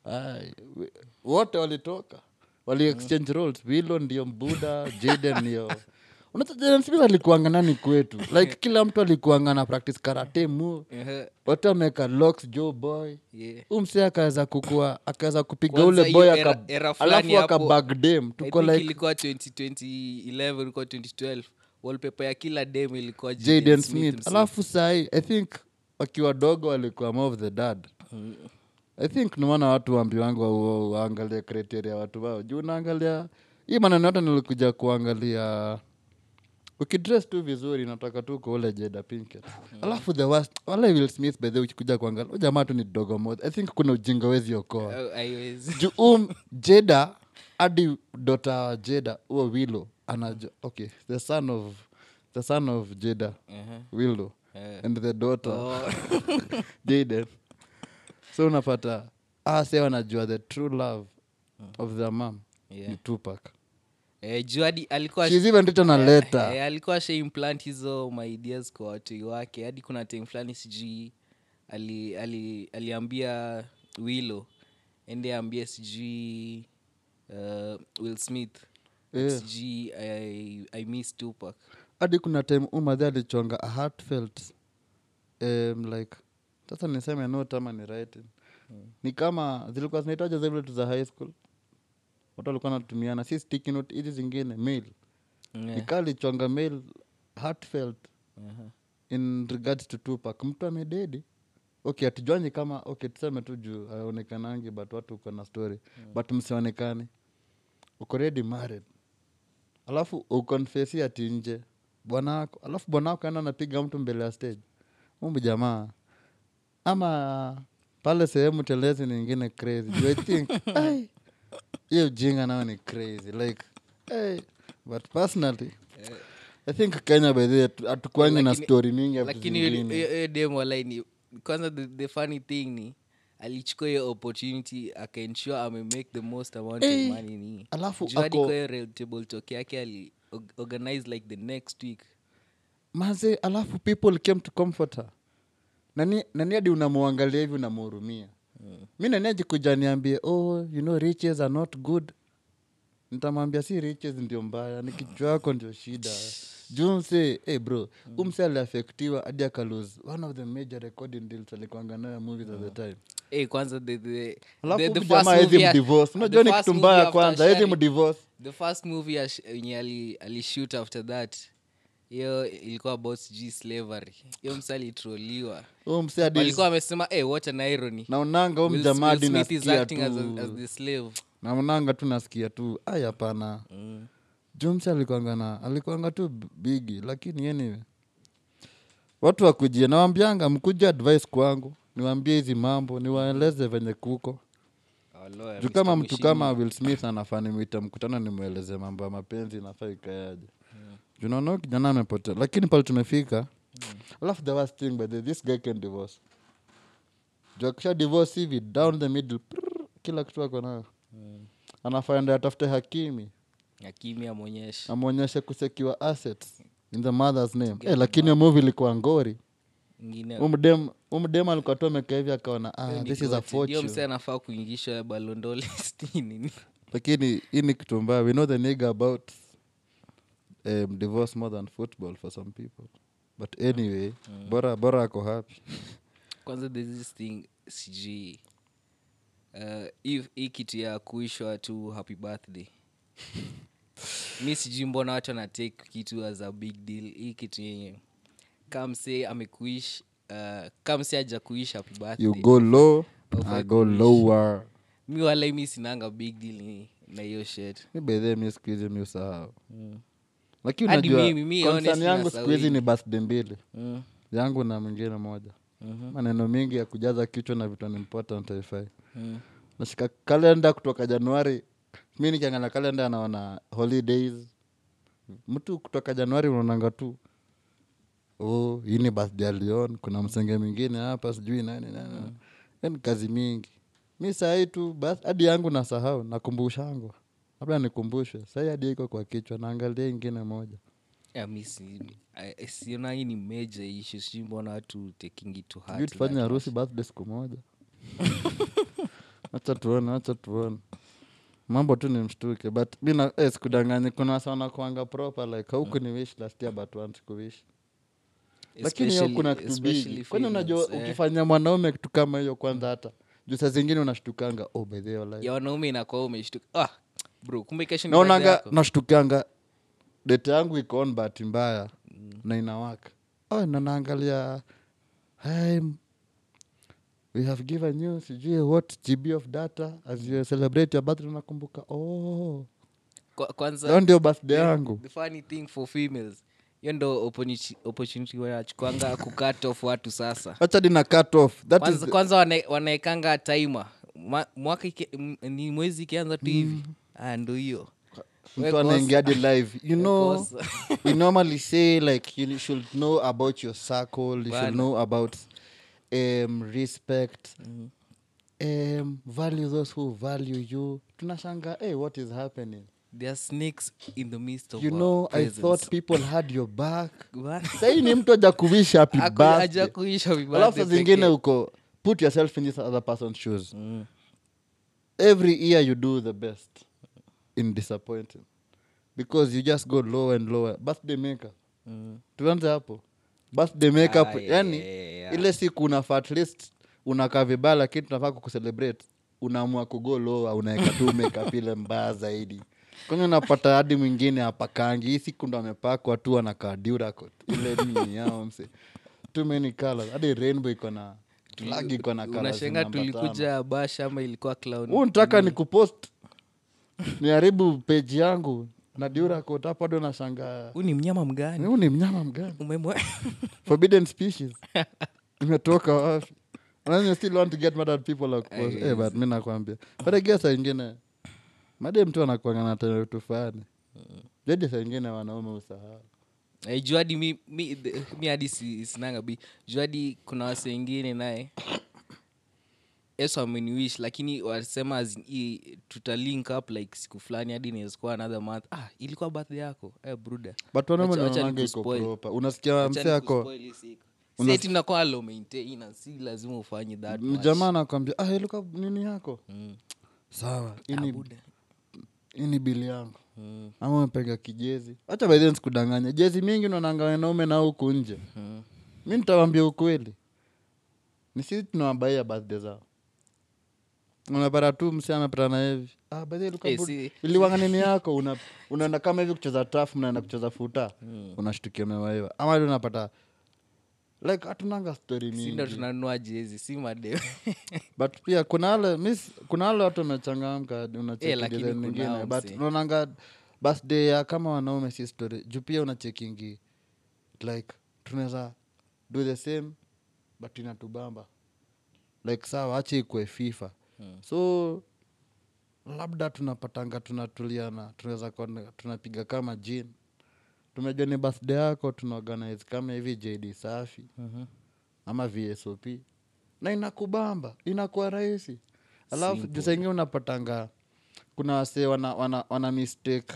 Wote walitoka. Wali exchange roles. Willow ndio mbuda, Jaden ndio. Unataka Jaden Smith alikuanga nani kwetu? Like kila mtu alikuanga na practice karate move. Wote wameka locks Joe boy. Umse akaweza kupiga ule boy alafu akabag dem. Tuko like ilikuwa 2011 ilikuwa 2012. Wallpaper ya kila dem ilikuwa Jaden Smith. Alafu sai I think wakiwa dogo walikuwa more of the dad. I think nimeona watu wangu waangalia criteria watu wao. Juu naangalia hii maneno yote nilikuja kuangalia. Ukidress tu vizuri nataka tu kwa ule Jada Pinkett. Alafu the worst wale Will Smith by the way ukikuja kuangalia jamaa tu ni dogo moja. I think kuna ujinga wezi okoa. Juu Jada hadi daughter Jada Willow okay, the son of Jada Willow and the daughter Jaden. So unapata say wanajua the true love of the mom ni Tupac. Juadi alikuwa she's even written a letter. Alikuwa she implant hizo my ideas kwa watu wake. Hadi kuna time fulani sijui aliambia Willow ende ambia sijui Will Smith sijui I miss Tupac. Hadi kuna time umadhe alichonga a heartfelt like sasa niseme no tama ni writing ni kama zilikuwa zinaitaja zile vitu za high school watu walikuwa natumiana si sticky note hizi zingine mail nikali chonga mail heartfelt in regards to Tupac mtu amededi okay atujuanyi kama okay tuseme tu juu aonekanangi but watu uko na story but msionekane uko ready married alafu ukonfesi ati nje bwanako alafu bwanako enda napiga mtu mbele ya stage jamaa ama pale sehemu telezi nyingine crazy do I think hiyo jinga nao ni crazy like but personally I think Kenya by the atukwangi na story mingi hapo lakini demo line kwanza the funny thing ni alichukua hiyo opportunity akaensure ame make the most amount of money ni alafu juadi kwa hiyo table talk yake ali organize like the next week maze alafu people came to comfort her nani hadi unamwangalia hivi unamhurumia mimi nani ajikuja niambie you know riches are not good nitamwambia si riches ndio mbaya ni kichwa yako ndio shida Junse bro umse aliaffectiwa hadi akalose one of the major recording deals alikuanga nayo movies at the time kwanza the first movie divorce unajua ni kitu mbaya kwanza hizi mdivorce the first movie yenye alishoot after that hiyo ilikuwa about slavery hiyo msa alitroliwa walikuwa wamesema what an irony na unanga jamaa dinasikia tu as the slave na unanga tu nasikia tu hapana Jones alikuanga tu bigi lakini anyway watu wakujie nawaambianga mkuje advice kwangu niwaambie hizi mambo niwaeleze venye kuko juu kama mtu kama Will Smith anafaa nimwita mkutano nimweleze mambo ya mapenzi nafaa ikayaje juu naona kijana amepotea lakini pale tumefika alafu the worst thing but this guy can divorce juu akisha divorce hivi down the middle kila kitu ako nayo anafaa ende atafute hakimi amonyeshe kusekiwa assets in the mother's name lakini movie ilikuwa ngori umdem alikuwa tu amekaa hivi akaona this is a fortune ndio msee anafaa kuingishwa balondole stini lakini hii ni kitu mbaya we know the nigga about divorce more than football for some people but anyway bora ako happy kwanza this thing sijui if hii kitu ya kuishwa tu happy birthday mi sijui mbona watu wanatake kitu as a big deal hii kitu yenye kamse amekuish kamse aja kuish happy birthday you go low I go lower mi wala mi sinanga big deal na hiyo shit mi bedhe mi squeeze mi usahau lakini unajua concern yangu squeeze ni birthday mbili yangu na mwingine moja maneno mingi ya kujaza kichwa na vitu important haifai nashika kalenda kutoka Januari mimi nikiangalia kalenda naona holidays mtu kutoka Januari unaonanga tu hii ni birthday ya Leon kuna msenge mwingine hapa sijui nani yani kazi mingi mimi saa hii tu basi hadi yangu nasahau nakumbushangwa labda nikumbushwe sasa hadi iko kwa kichwa naangalia nyingine moja mimi siona hii ni major issue sijui mbona watu taking it to heart tufanye harusi birthday siku moja acha tuone mambo tu ni mshtuke but mimi sikudanganya kuna sana kuanga proper like huku ni wish last year but want to wish lakini hiyo kuna kitu big kwani unajua ukifanya mwanaume kitu kama hiyo kwanza hata juu saa zingine unashtukanga by the way ya wanaume inakuwa umeshtuka bro kumbe kesho ni naonanga nashtukanga date yangu iko on bahati mbaya na inawaka na naangalia we have given you sijui what GB of data as you celebrate your birthday nakumbuka kwanza ndio birthday yangu the funny thing for females hiyo ndo opportunity wanachukuanga kucut off watu sasa acha dina cut off that kwanza wanaekanga timer mwaka ni mwezi ikianza tu hivi ndo hiyo mtu anaingia live you know we normally say like you should know about your circle you should know about respect value those who value you tunashanga what is happening there are snakes in the midst of you know presence. I thought people had your back sai ni mtu aja kuwish happy birthday alafu zingine uko put yourself in this other person's shoes every year you do the best in disappointing because you just go lower and lower birthday makeup tuanze hapo birthday makeup yani ile siku unafaa at least unakaa vibaya lakini tunafaa kucelebrate, unaamua kugoloa, unaweka tu makeup ile mbaya zaidi. Kwenye unapata hadi mwingine apakangi, hii siku ndo amepakwa tu anakaa Duracot ile nini yao mse, too many colors, hadi rainbow iko na flag iko na colors. Unashangaa tulikuja bash ama ilikuwa clown. Unataka ni kupost niharibu page yangu na Duracot, hapo ndo nashangaa Huu ni mnyama mgani? huu ni mnyama mgani? Umemwe. Forbidden species imetoka wapi? And you still want to get mad at people of course. But mimi nakwambia, but I guess ingine madem mtu anakuanga na tena tufani jadi saa ingine wanaume usahau. Juadi mi hadi sinanga bi juadi kuna wase wengine naye Yesu ameniwish lakini wasema tutalink up like siku fulani hadi inaweza kuwa another month. Ilikuwa birthday yako bruda. But wanaume Wacha wanaonanga iko nikuspoil. proper. Unasikia mse yako Seti nakuwa low maintain na si lazima ufanye that much. jamaa anakwambia ilikuwa nini yako sawa, hii ni bili yangu ama umepega kijezi. Acha by then sikudanganya, jezi mingi unaonanga wanaume na huku nje. Mimi nitawaambia ukweli, ni sisi tunawabaia birthday zao. Unapata tu msi amepatana hivi by the way iliwanga nini yako, unaenda kama hivi kucheza turf, mnaenda kucheza futa, unashtukia umewaiwa. Ama ndio unapata like hatunanga story mingi, ndio tunanunua jezi si madem. But pia kuna wale watu wamechangamka unacheki design nyingine. But unaonanga birthday ya kama wanaume si story juu pia unachekingi like tunaweza do the same but inatubamba like sawa, acha ikue FIFA. So labda tunapatanga tunatuliana, tunaweza tunapiga kama gin, tumejua ni birthday yako, tunaorganize kama hivi JD safi ama VSOP na inakubamba, inakuwa rahisi. Alafu juu ingine unapatanga kuna wase wana mistake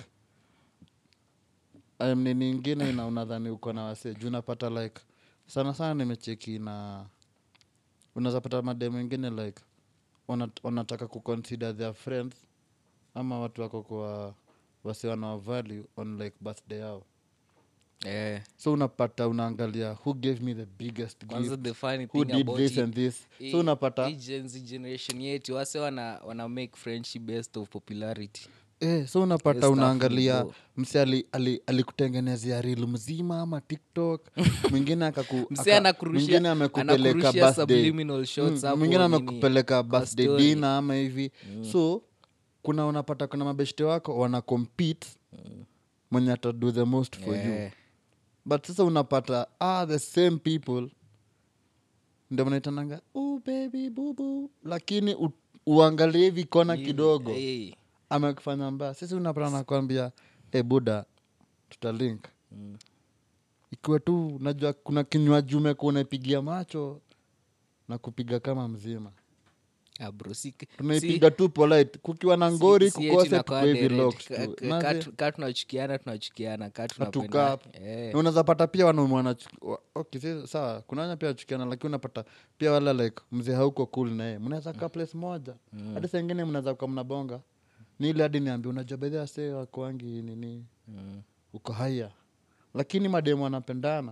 nini ingine unadhani uko na wase juu unapata like sana nimecheki na unaweza pata mademu wengine like wanataka kuconsider their friends ama watu wako kwa wase wana value on like birthday yao. So unapata unaangalia who gave me the biggest gift, the funny who thing did about this and this. So unapata generation yetu wase wana make friendship based of popularity. So unapata unaangalia mse alikutengenezea reel mzima ama TikTok, mwingine mwingine amekupeleka birthday, mwingine amekupeleka birthday dinner ama hivi. So unapata kuna mabeshte wako wana compete mwenye ata do the most for you. But sasa unapata the same people ndio mnaitananga baby boo boo, lakini uangalie hivi kona kidogo amekufanya mbaya. Sisi unapata nakwambia buda tutalink ikiwa tu najua kuna kinywaji umekuwa unapigia macho na kupiga kama mzima. Bro, tunaipiga tu polite, kukiwa na ngori kukose tukivi locked ka tunachukiana ka tunapenda. Unaweza pata pia wanaume okay sawa, kuna wanya pia wachukiana, lakini unapata pia wala like mzee hauko cool naye, mnaweza kaa place moja hadi saa ingine mnaweza kuwa mnabonga ni ile hadi niambia unajua bedhi ya see wako wangi nini uko haya, lakini mademu wanapendana.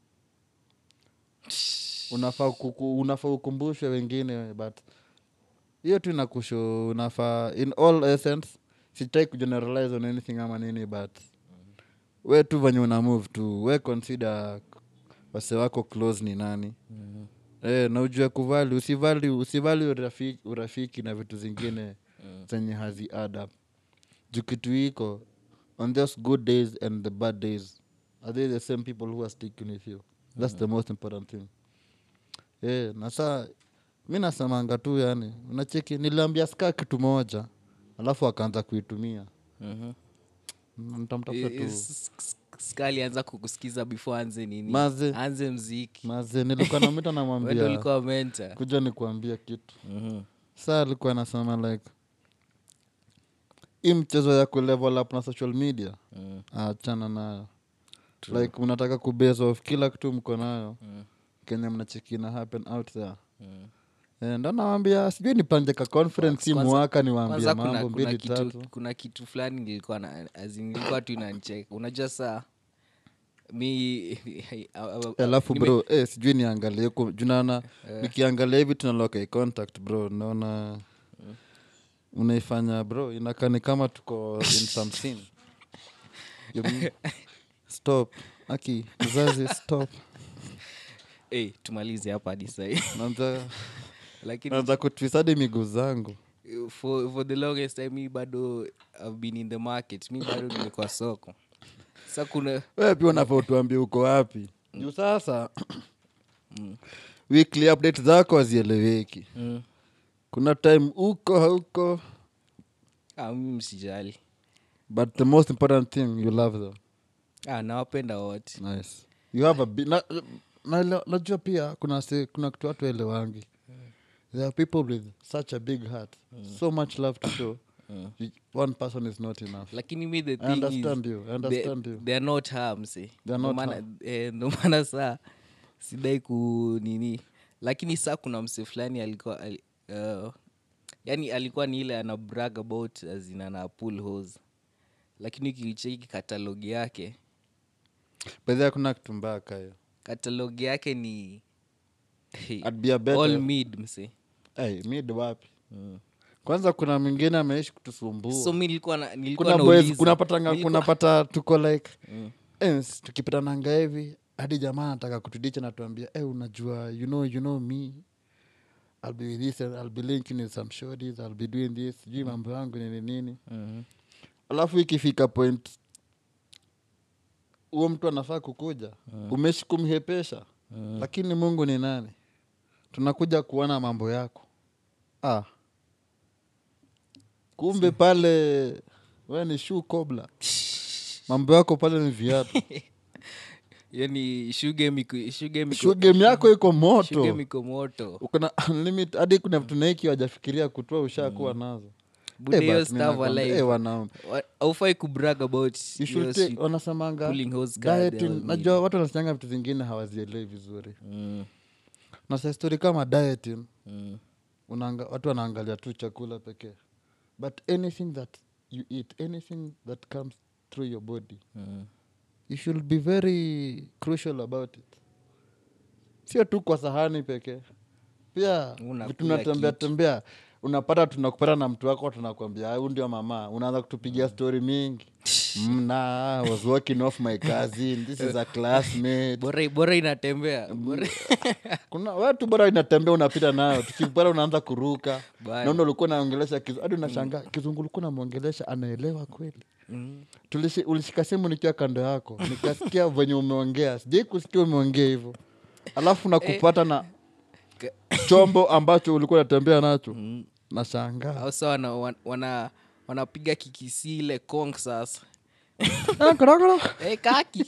Unafaa ukumbushe wengine, but hiyo tu inakusho unafaa in all essence. Sitai kugeneralize on anything ama nini, but we tu venye una move tu we consider wase wako close ni nani. Na ujue kuvali usivali urafiki na vitu zingine zenye hazi add up. Juu kitu hiko on those good days and the bad days, are they the same people who are sticking with you? That's the most important thing. Na saa mi nasamanga tu yani unacheki niliambia ska kitu moja alafu akaanza kuitumia. Nitamtafuta tu skali anza kukusikiza before anze nini anze mziki nilikuwa namita namwambia wewe ulikuwa mentor kuja nikuambia kitu. Saa alikuwa anasema like hii mchezo ya kulevel up na social media achana nayo. Like unataka kubase off kila kitu mko nayo Kenya mnacheki na happen out there. Ndo nawambia sijui nipanje ka conference mwaka niwaambia mambo 2-3. Kuna kitu fulani nilikuwa tu inanicheka. Unajua saa mi alafu bro sijui niangalie huko junana nikiangalia hivi tunaloka eye contact bro naona unaifanya bro inakani kama tuko in some scene. Stop aki mzazi stop tumalize hapa hadi sahi lakini naanza kutwisadi miguu zangu for the longest time mi bado I've been in the market, mi bado nimekuwa soko. Sasa kuna wewe pia unafaa tuambie uko wapi juu sasa weekly update zako hazieleweki. Kuna time uko hauko mimi msijali, but the most important thing you love them. nawapenda wote. Nice. You have a najua pia kuna kitu watu elewangi. There are people with such a big heart, so much love to show. One person is not enough. Lakini me the thing I understand is, you. I understand you. they are not harms. They are not harm. Ndo maana saa sidai nini, lakini saa kuna mse fulani alikuwa yani alikuwa ni ile ana brag about as in ana pull hose, lakini ukicheki katalogi yake Bedha kuna kitu mbaya kayo. katalogi yake ni I'd be a better. all mid mse. Mid wapi? Kwanza kuna mwingine ameishi kutusumbua. So mi nilikuwa kuna boys kunapata tuko like tukipita nanga hivi hadi jamaa anataka kutudicha na tuambia unajua you know me, I'll be with this and I'll be linking with some shorties, I'll be doing this, sijui mambo yangu nini. Alafu ikifika point huo mtu anafaa kukuja umeshi kumhepesha lakini Mungu ni nani? Tunakuja kuona mambo yako kumbe pale wewe ni shoe cobbler. Mambo yako pale ni viatu. Yani shoe game yako iko moto. Shoe game iko moto. Uko na unlimited hadi kuna vitu naiki hawajafikiria kutoa ushakuwa nazo. Budeyo stuff alive. Wanaomba. Aufai kubrag about wanasamanga dieting. Najua watu wanasanga vitu zingine hawazielewi vizuri. Na sa story kama dieting. Watu wanaangalia tu chakula pekee. But anything that you eat, anything that comes through your body, you should be very crucial about it. Sio tu kwa sahani pekee. Pia tunatembea unapata tunakupata na mtu wako tunakwambia huyu ndio mama, unaanza kutupigia story mingi. I was walking off my cousin, this is a classmate. Bora inatembea. Kuna watu bora inatembea unapita nayo. Tukipata unaanza kuruka. Naona ulikuwa unaongelesha hadi unashangaa kizungu ulikuwa unamuongelesha anaelewa kweli. Ulishika simu nikiwa kando yako. Nikasikia venye umeongea. Sijai kusikia umeongea hivyo. Alafu nakupata na chombo ambacho ulikuwa unatembea nacho. Nashangaa. Au sawa wanapiga kikisi ile kong sasa. Kaki.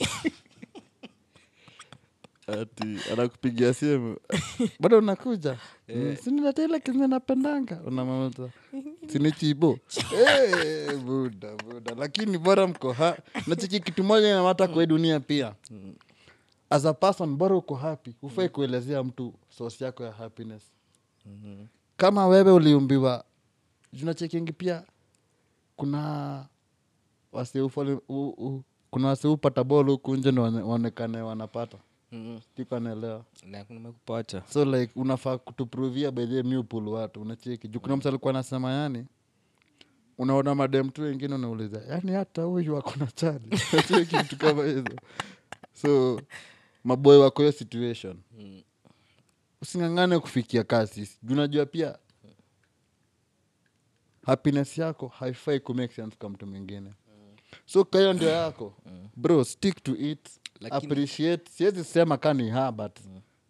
Ati anakupigia simu. Bado unakuja. Siniletele kile napendanga. Unamamata. Sinichibo. Buda. Lakini bora mko nachiki kitu moja inamata kwa dunia pia. As a person bora uko happy. Hufai kuelezea mtu source yako ya happiness. Kama wewe uliumbiwa tunachekingi pia kuna wasiupata bolo huku nje na waonekane wanapata. Tika naelewa. Na nimekupata. So like unafaa kutuprovia by the new pool watu unacheki. Juu kuna mtu alikuwa anasema yani unaona madem tu wengine unauliza yani hata huyu wako na chali. Unacheki kitu kama hizo. So maboy wako hiyo situation. Usingangane kufikia kasi. Unajua pia happiness yako haifai ku make sense kwa mtu mwingine. So kayo ndio yako. Bro, stick to it. Appreciate. Siwezi sema kani but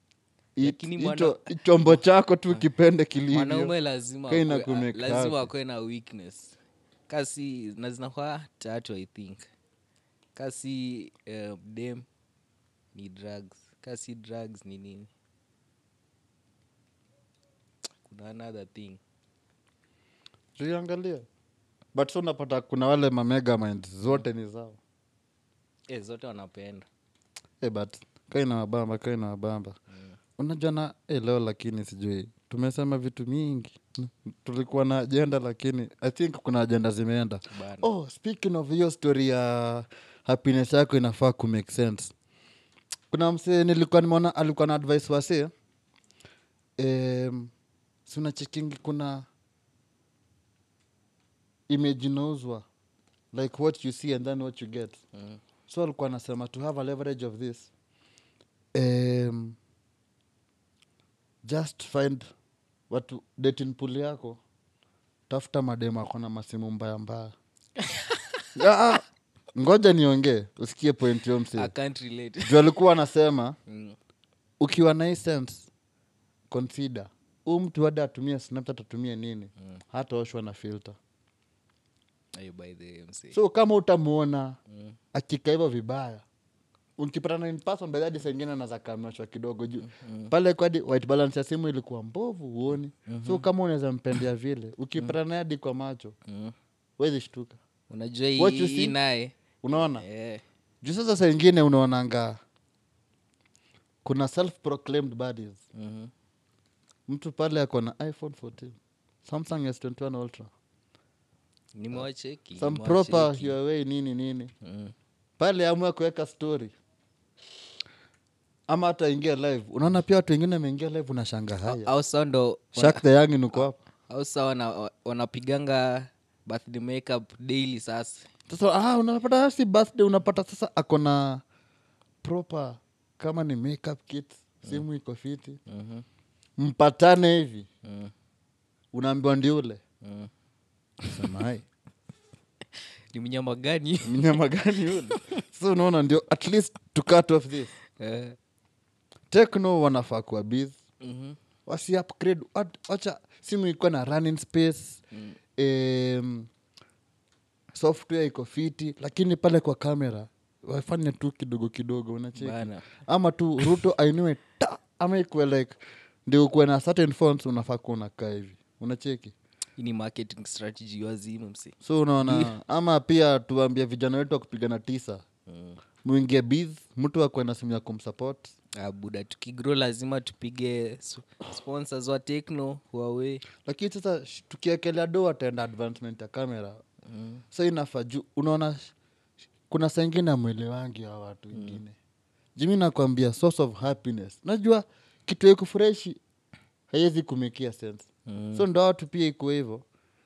chombo chako tu kipende kilivyo. Mwanaume lazima akwe na weakness. Kasi na zinakuwa tatu I think. Kasi dem ni drugs. Kasi drugs ni nini? Kuna another thing. Tuiangalia. But so unapata kuna wale mamega minds zote ni zao. Zote wanapenda. But kaina wabamba. Unajua na leo lakini sijui. Tumesema vitu mingi. Tulikuwa na agenda lakini I think kuna agenda zimeenda. Speaking of your story ya happiness yako inafaa ku make sense. kuna msee nilikuwa nimeona alikuwa na advice wase si unachekingi kuna image inauzwa like what you see and then what you get. So alikuwa anasema to have a leverage of this just find watu dating pool yako, tafuta mademu ako na masimu mbaya mbaya. Ngoja niongee usikie point yo msee. I can't relate. Juu alikuwa anasema ukiwa na hii sense consider mtu hada atumia Snapchat atumia nini, hata oshwa na filter. Ayo by the MC. So kama utamuona akika hivyo vibaya, ukipatana in person by that sengine anaza kamashwa kidogo juu pale kwa white balance ya simu ilikuwa mbovu uone. So kama unaweza mpendea vile ukipatana hadi kwa macho wewe shtuka. Unajua hii naye unaona juu sasa saa nyingine unaonanga kuna self proclaimed buddies. Mtu pale ako na iPhone 14, Samsung S21 Ultra, nimewacheki some proper Huawei nini pale amua kuweka story ama hata ingia live. Unaona pia watu wengine wameingia live unashanga haya au sondo Shaq the Young nuko hapa au sawa wanapiganga birthday makeup daily sasa. Sasa unapata si birthday, unapata sasa ako na proper kama ni makeup kit, simu iko fiti. Mpatane hivi unaambiwa ndio ule sema hai ni mnyama gani ule. So unaona ndio at least to cut off this Tecno wanafaa kuwa busy. Wasi upgrade, wacha simu iko na running space, software iko fiti, lakini pale kwa kamera wafanye tu kidogo kidogo unacheki bana. Ama tu ruto ainue ama ikuwe like ndio kuwe na certain phones unafaa kuona kaa hivi unacheki. Ini marketing strategy wazimu msi. So unaona ama pia tuambie vijana wetu wa kupigana 9 muingie biz, mtu akwe na simu ya kumsupport. Buda tukigrow lazima tupige sponsors wa Tecno, Huawei. Lakini sasa tukiekelea do ataenda advancement ya kamera. So inafaa juu unaona kuna saa ingine mwelewangi wa watu wengine. Jimi nakwambia source of happiness. Najua kitu ya kufreshi haiwezi kumekia sense. So ndo watu pia iko hivyo.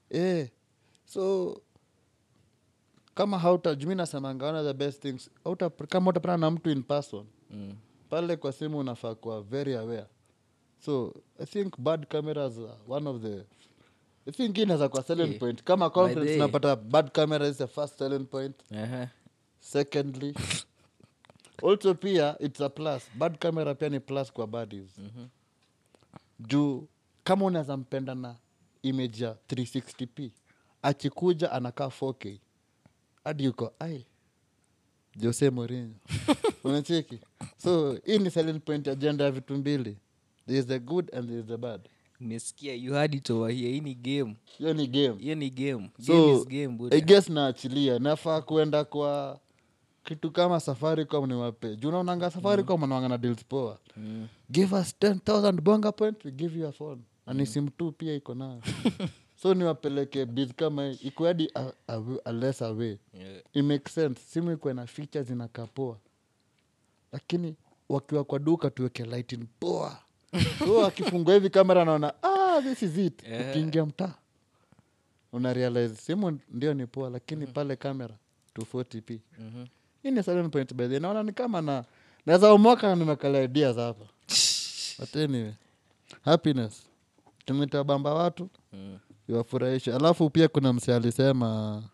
So kama jumi nasemanga one of the best things kama utapana na mtu in person pale kwa simu unafaa kuwa very aware. So I think bad cameras are one of the I think inaweza kwa selling point. Kama conference napata bad camera is the first selling point. Secondly also pia it's a plus. Bad camera pia ni plus kwa buddies. Juu kama unaweza mpenda na image ya 360p akikuja anakaa 4K hadi yuko Jose Mourinho unacheki. So hii ni selling point agenda ya vitu mbili. There is the good and there is the bad. Nimesikia you had it over here. Hii ni game. Hiyo ni game. So, game is game, buda. I guess naachilia. Nafaa kuenda kwa kitu kama Safaricom ni wape. Juu unaonanga Safaricom wanawanga na deals poa. Give us 10,000 bonga point, we give you a phone. Na ni simu tu pia iko nayo. So ni wapeleke biz kama hii. Iko hadi a lesser way. It makes sense. Simu iko na features inakapoa. Lakini wakiwa kwa duka tuweke lighting poa. So akifungua hivi kamera naona this is it. Ukiingia mtaa una realize simu ndio ni poa, lakini pale kamera 240p. Hii ni selling point by the way. Naona ni kama naweza umoka na nimekala ideas hapa. But anyway, happiness tumetabamba watu iwafurahishe. Alafu pia kuna msee alisema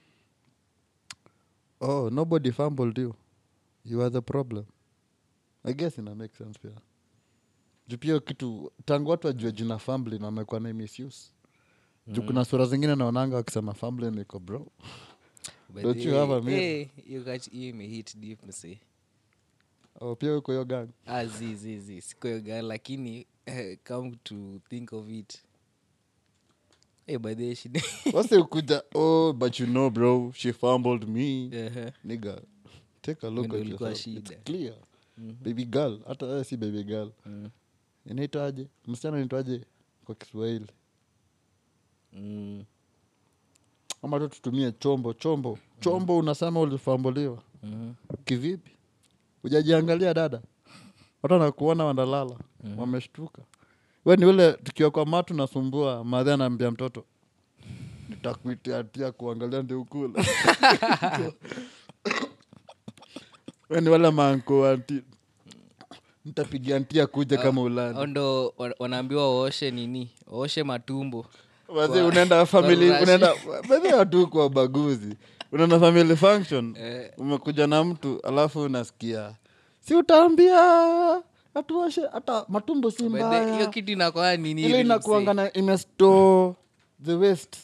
nobody fumbled you, you are the problem. I guess ina make sense pia. Jupio kitu tangu watu wajue jina family na wamekuwa na misuse. Juu kuna sura zingine naonanga wakisema family niko bro. Don't you have a mirror? You got me hit deep msi. Pia uko yo gang. Zizi siko yo gang lakini come to think of it. By the she What's the ukuja but you know bro she fumbled me. Nigga take a look at yourself. It's clear. Baby girl hata si baby girl. Inaitwaje? Msichana inaitwaje kwa Kiswahili? Ama tutumie chombo unasema ulifambuliwa. Kivipi? Ujajiangalia dada. Watu wanakuona wanalala. Wameshtuka. Wewe ni ule tukiwa kwa matu nasumbua, madhe anaambia mtoto nitakuitia tia kuangalia ndio ukule. Wewe ni wale manko anti nitapigia antia kuja kama ulani. Ndo wanaambiwa waoshe nini? Waoshe matumbo. Wazee unaenda family unaenda baadhi watu kwa baguzi. Unaenda family function. Umekuja na mtu alafu unasikia si utaambia atuoshe hata matumbo si mbaya. Hiyo kitu inakuwa nini? Ile inakuanga na imestore the waste.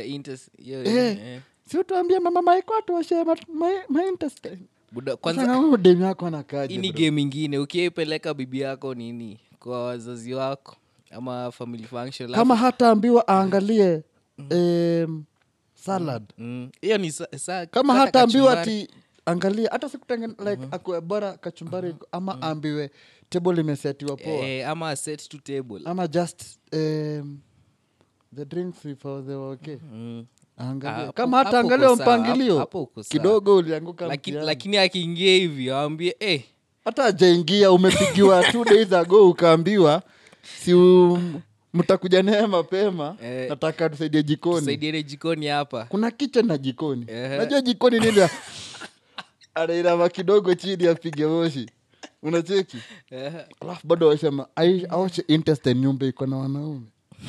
Si utaambia mama Mike atuoshe my intestine. Kwanza demu yako anakaje? Ini game nyingine ukiipeleka bibi yako nini kwa wazazi wako ama family function kama hata ambiwa aangalie salad. Hiyo ni kama hata ambiwa ati angalia hata sikutengeneza like akwe bora kachumbari ama ambiwe table imesetiwa poa ama set to table ama just the drinks for the okay. Angalia kama hata angalia mpangilio kidogo ulianguka lakini akiingia hivi aambie hata hajaingia umepigiwa 2 days ago ukaambiwa si mtakuja naye mapema nataka tusaidie jikoni hapa kuna kitchen na jikoni unajua jikoni nini anainama kidogo chini apige moshi unacheki alafu bado wasema aoshe intestine nyumba iko na wanaume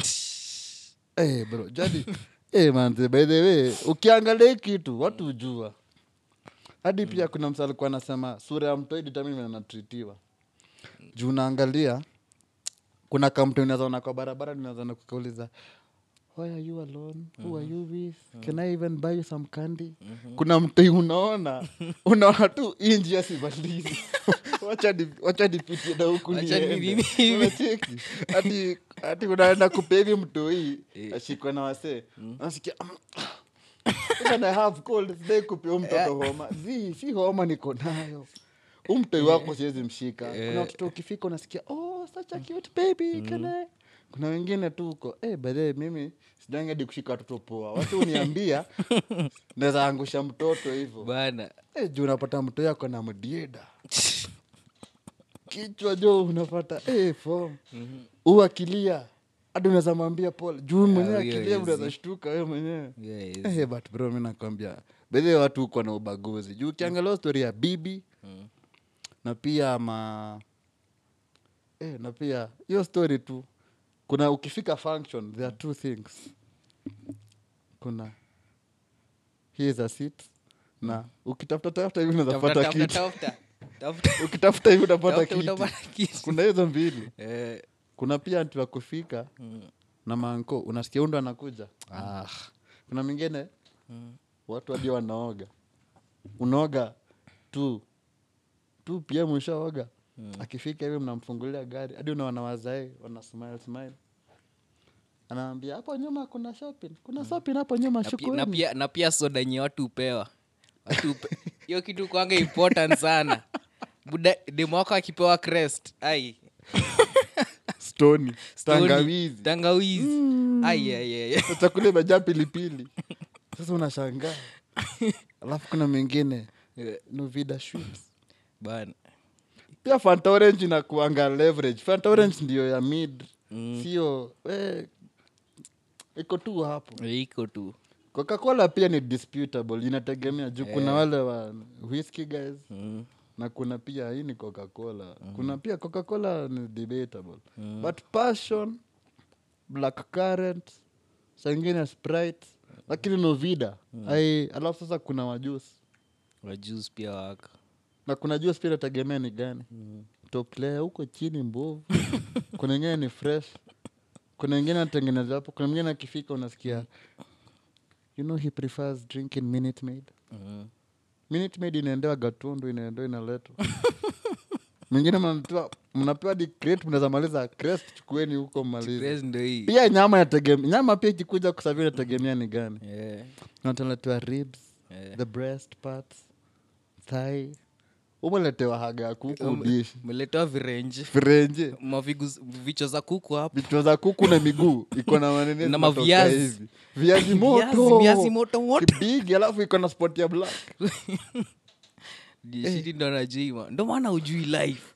bro jadi manze by the way ukiangalia kitu watu hujua hadi pia kuna msali kwa anasema sura ya mtoi determine anatritiwa juu naangalia kuna kampuni unazoona kwa barabara unazoona kukauliza why are you alone who are you with can I even buy you some candy kuna mtoi unaona tu inji asibadili wacha nipitie na huku ni unacheki hadi unaenda kupevi mtoi ashikwa na wasee unasikia when I have cold they kupea mtoto homa si homa niko nayo umtoi wako siwezi mshika kuna watoto ukifika unasikia such a cute baby kuna wengine tu uko baadaye mimi sidangi hadi kushika watoto poa watu uniambia naweza angusha mtoto hivyo bana juu unapata mtoi yako na mdieda kichwa jo unapata form uakilia hadi unaweza mwambia pole juu mwenyewe akilia unaweza shtuka wewe mwenyewe but bro mimi nakwambia baadhi ya watu uko na ubaguzi juu ukiangalia story ya bibi na pia na pia hiyo story tu kuna ukifika function there are 2 things kuna here is a seat na ukitafuta hivi unaweza pata kiti ukitafuta hivi unapata kiti kuna hizo mbili kuna pia mtu akufika na manko unasikia ndo anakuja kuna mwingine watu hadi wanaoga unaoga tu pia mwishaoga akifika hivi mnamfungulia gari hadi unaona wazae wana smile anaambia hapo nyuma kuna shopping hapo nyuma shukrani na pia soda yenye watu upewa hiyo kitu kwanga important sana buda demo wako akipewa crest stoni tangawizi sasa kule maja pilipili sasa unashangaa alafu kuna mwingine Novida sweets bana pia Fanta Orange inakuanga leverage Fanta Orange ndio ya mid sio iko tu hapo Coca-Cola pia ni disputable inategemea juu kuna wale wa whiskey guys na kuna pia hii ni Coca-Cola kuna pia Coca-Cola ni debatable but passion black currant sangine Sprite lakini Novida alafu sasa kuna wajuice pia waka na kuna juice pia inategemea ni gani top layer huko chini mbovu kuna nyingine ni fresh kuna nyingine anatengeneza hapo kuna mwingine akifika unasikia he prefers drinking Minute Maid Minute Maid inaendewa Gatundu inaendewa inaletwa mwingine mnapewa di crate mnaweza maliza crest chukueni huko maliza pia nyama pia ikikuja kusavia inategemea ni gani nataletewa ribs the breast parts thigh umeletewa haga ya kuku dish umeletewa virenje vichwa za kuku hapo vichwa za kuku na miguu iko na manene na maviazi viazi moto moto big alafu iko na spot ya black Shidi ndo anajua ndo maana ujui life.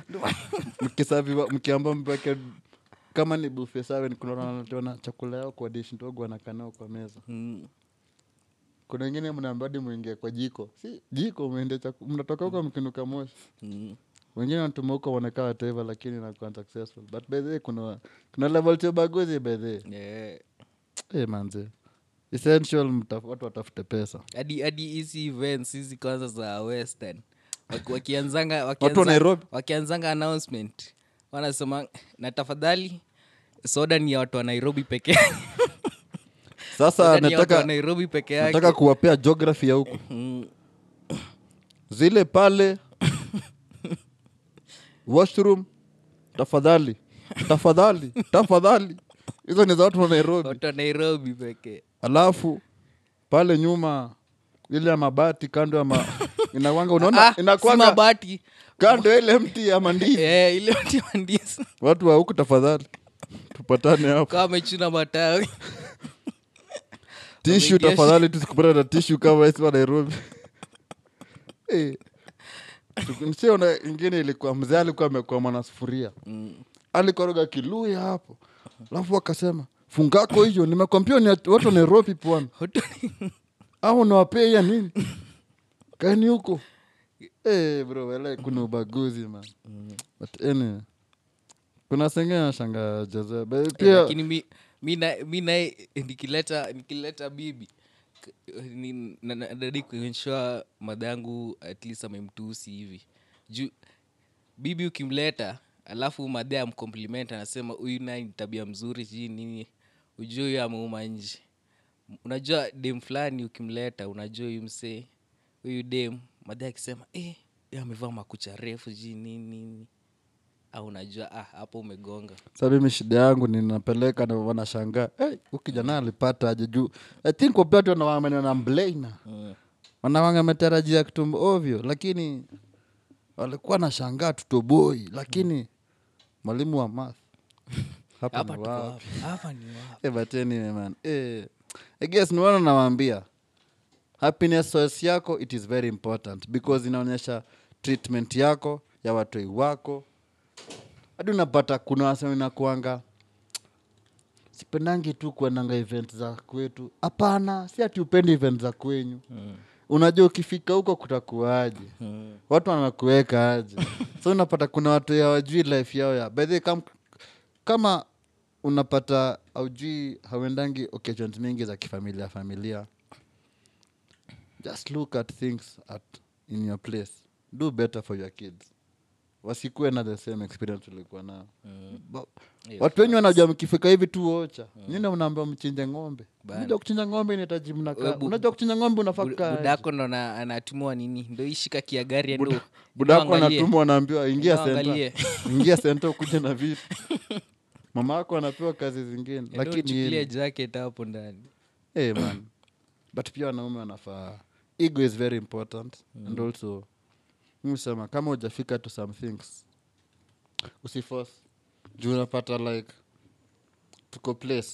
Mkiamba mpake kama ni buffet sawa, ni kuna wanatoa chakula yao kwa dish ndogo wanakanao kwa meza. Kuna wengine mnaambadi muingie kwa jiko. Si jiko muende mnatoka huko mkinuka moshi. Wengine wanatuma huko wanakaa whatever, lakini inakuwa successful. But by the way kuna level to baguzi by the way. Manze. Essential watu watafute pesa. Hadi hizi events hizi kwanza za Western. Wakianzanga announcement. Wanasema na tafadhali soda ni ya watu wa Nairobi peke yake. Sasa nataka kuwapea geography ya huko. Zile pale washroom tafadhali. Hizo ni za watu wa Nairobi. Watu wa Nairobi peke. Alafu pale nyuma ile ya mabati kando ya inakwanga unaona inakwanga mabati kando ile mti ya mandizi. Ile mti ya mandizi. Watu wa huko tafadhali tupatane hapo. Kama mechuna matawi. Tissue tafadhali tusikupata na tissue kama hizo Nairobi. Tukumsiona ingine ilikuwa mzee alikuwa amekuwa mwana sufuria. Alikoroga kiluya hapo. Alafu akasema fungako hiyo nimekwambia ni watu wa Nairobi pwani. Au unawapea ya nini? Kaeni huko. Bro, wala kuna ubaguzi man. But anyway. Kuna sengenya shanga jaza. Lakini mimi nikileta bibi nadai kuensure madangu at least amemtusi hivi. Juu bibi ukimleta alafu madam compliment anasema huyu naye ni tabia mzuri nini, ujue huyu ameuma nje. Unajua dem fulani ukimleta unajua huyu msee huyu dem madam akisema yeye amevaa makucha refu nini au unajua hapo umegonga. Sasa mimi shida yangu ninapeleka na wanashangaa ukijana alipata aje juu I think wapatu wanawaamana na mblana. Wanawanga matarajia kitumbo ovyo, lakini walikuwa na shangaa tutoboi, lakini mwalimu wa math hapa ni wapi? But anyway man, I guess niwana nawaambia happiness source yako it is very important because inaonyesha treatment yako ya watoi wako. Hadi unapata kuna wasema inakuanga sipendangi tu kuendanga event za kwetu. Hapana, si ati upendi event za kwenyu. Unajua ukifika huko kutakuaje. Watu wanakuweka aje. So unapata kuna watu ya wajui life yao ya. By the way, kama unapata haujui hauendangi occasions mingi za familia. Just look at things in your place. Do better for your kids. Wasikuwe na the same experience ulikuwa nao. Watu wengi wanajua mkifika hivi tu ocha. Nini unaambia mchinje ng'ombe? Unajua kuchinja ng'ombe inahitaji mnakaa. Unajua kuchinja ng'ombe unafaka. Budako ndo anatumwa nini? Ndio ishika kiagari ndio. Budako anatumwa anaambiwa ingia center ukuje na vitu. Mama yako anapewa kazi zingine lakini chukulia jacket hapo ndani. Man. But pia wanaume wanafaa. Ego is very important and also msema kama hujafika to some things usiforce. Juu unapata like tuko place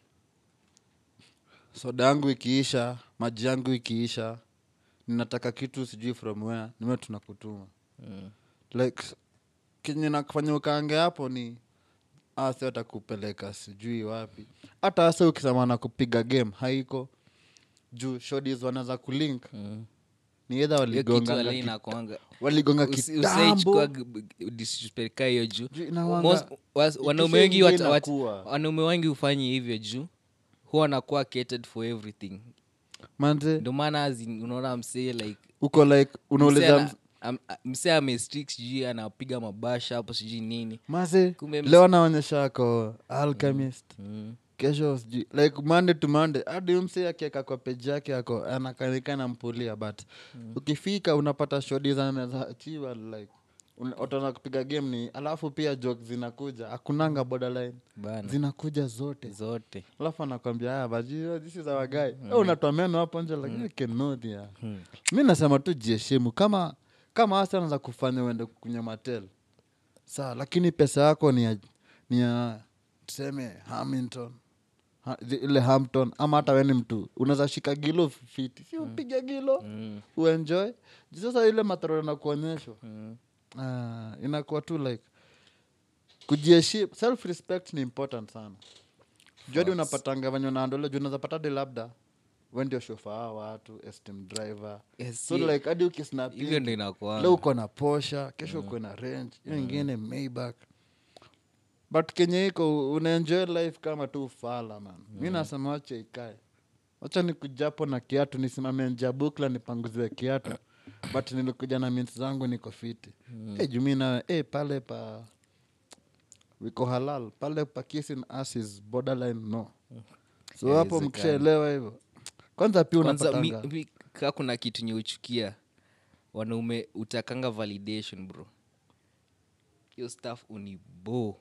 soda yangu ikiisha, maji yangu ikiisha, ninataka kitu sijui from where, nime tunakutuma. Like kinye nakufanya ukaange hapo ni si watakupeleka sijui wapi. Hata hasa ukisema na kupiga game haiko. Juu shorties wanaanza kulink. Ni either waligonga kitambo disrespect hiyo juu. Wanaume wengi ufanye hivyo juu huwa anakuwa catered for everything. Manze ndio maana unaona msee like uko like unauliza msee amestrict juu anapiga mabasha hapo sijui nini. Manze leo anaonyesha ako alchemist. Kesho like Monday to Monday hadi msee akiweka kwa page yake yako anakanikana mpulia but ukifika unapata shodi za achieve like utaanza kupiga game ni alafu pia jokes zinakuja hakunanga borderline bana. Zinakuja zote alafu anakuambia but this is our guy unatoa meno hapo nje like you cannot mimi nasema tu jiheshimu kama hasa anaanza kufanya uende kunywa matel sawa lakini pesa yako ni ya tuseme ile Hampton ama hata weni mtu unaweza shika gilo fiti si upige gilo uenjoy sasa ile mataro na kuonyeshwa inakuwa tu like kujiheshimu. Self respect ni important sana. Jodi unapatanga venye unaandole juu unaweza pata de labda when ndio chauffeur watu esteem driver so like hadi ukisnap hivyo ndio inakuwa leo uko na Porsche kesho uko na Range hiyo nyingine Maybach but Kenya iko unaenjoy life kama tu fala man. Mimi nasema acha ikae, acha nikujapo na kiatu nisimame nje bukla nipanguziwe kiatu but nilikuja na mints zangu niko fiti jumina pale pa wiko halal pale pa kissing ass is borderline no so hapo mkishaelewa hivyo kwanza pia unapatanga kama kuna kitu nyeuchukia wanaume utakanga validation bro hiyo stuff unibo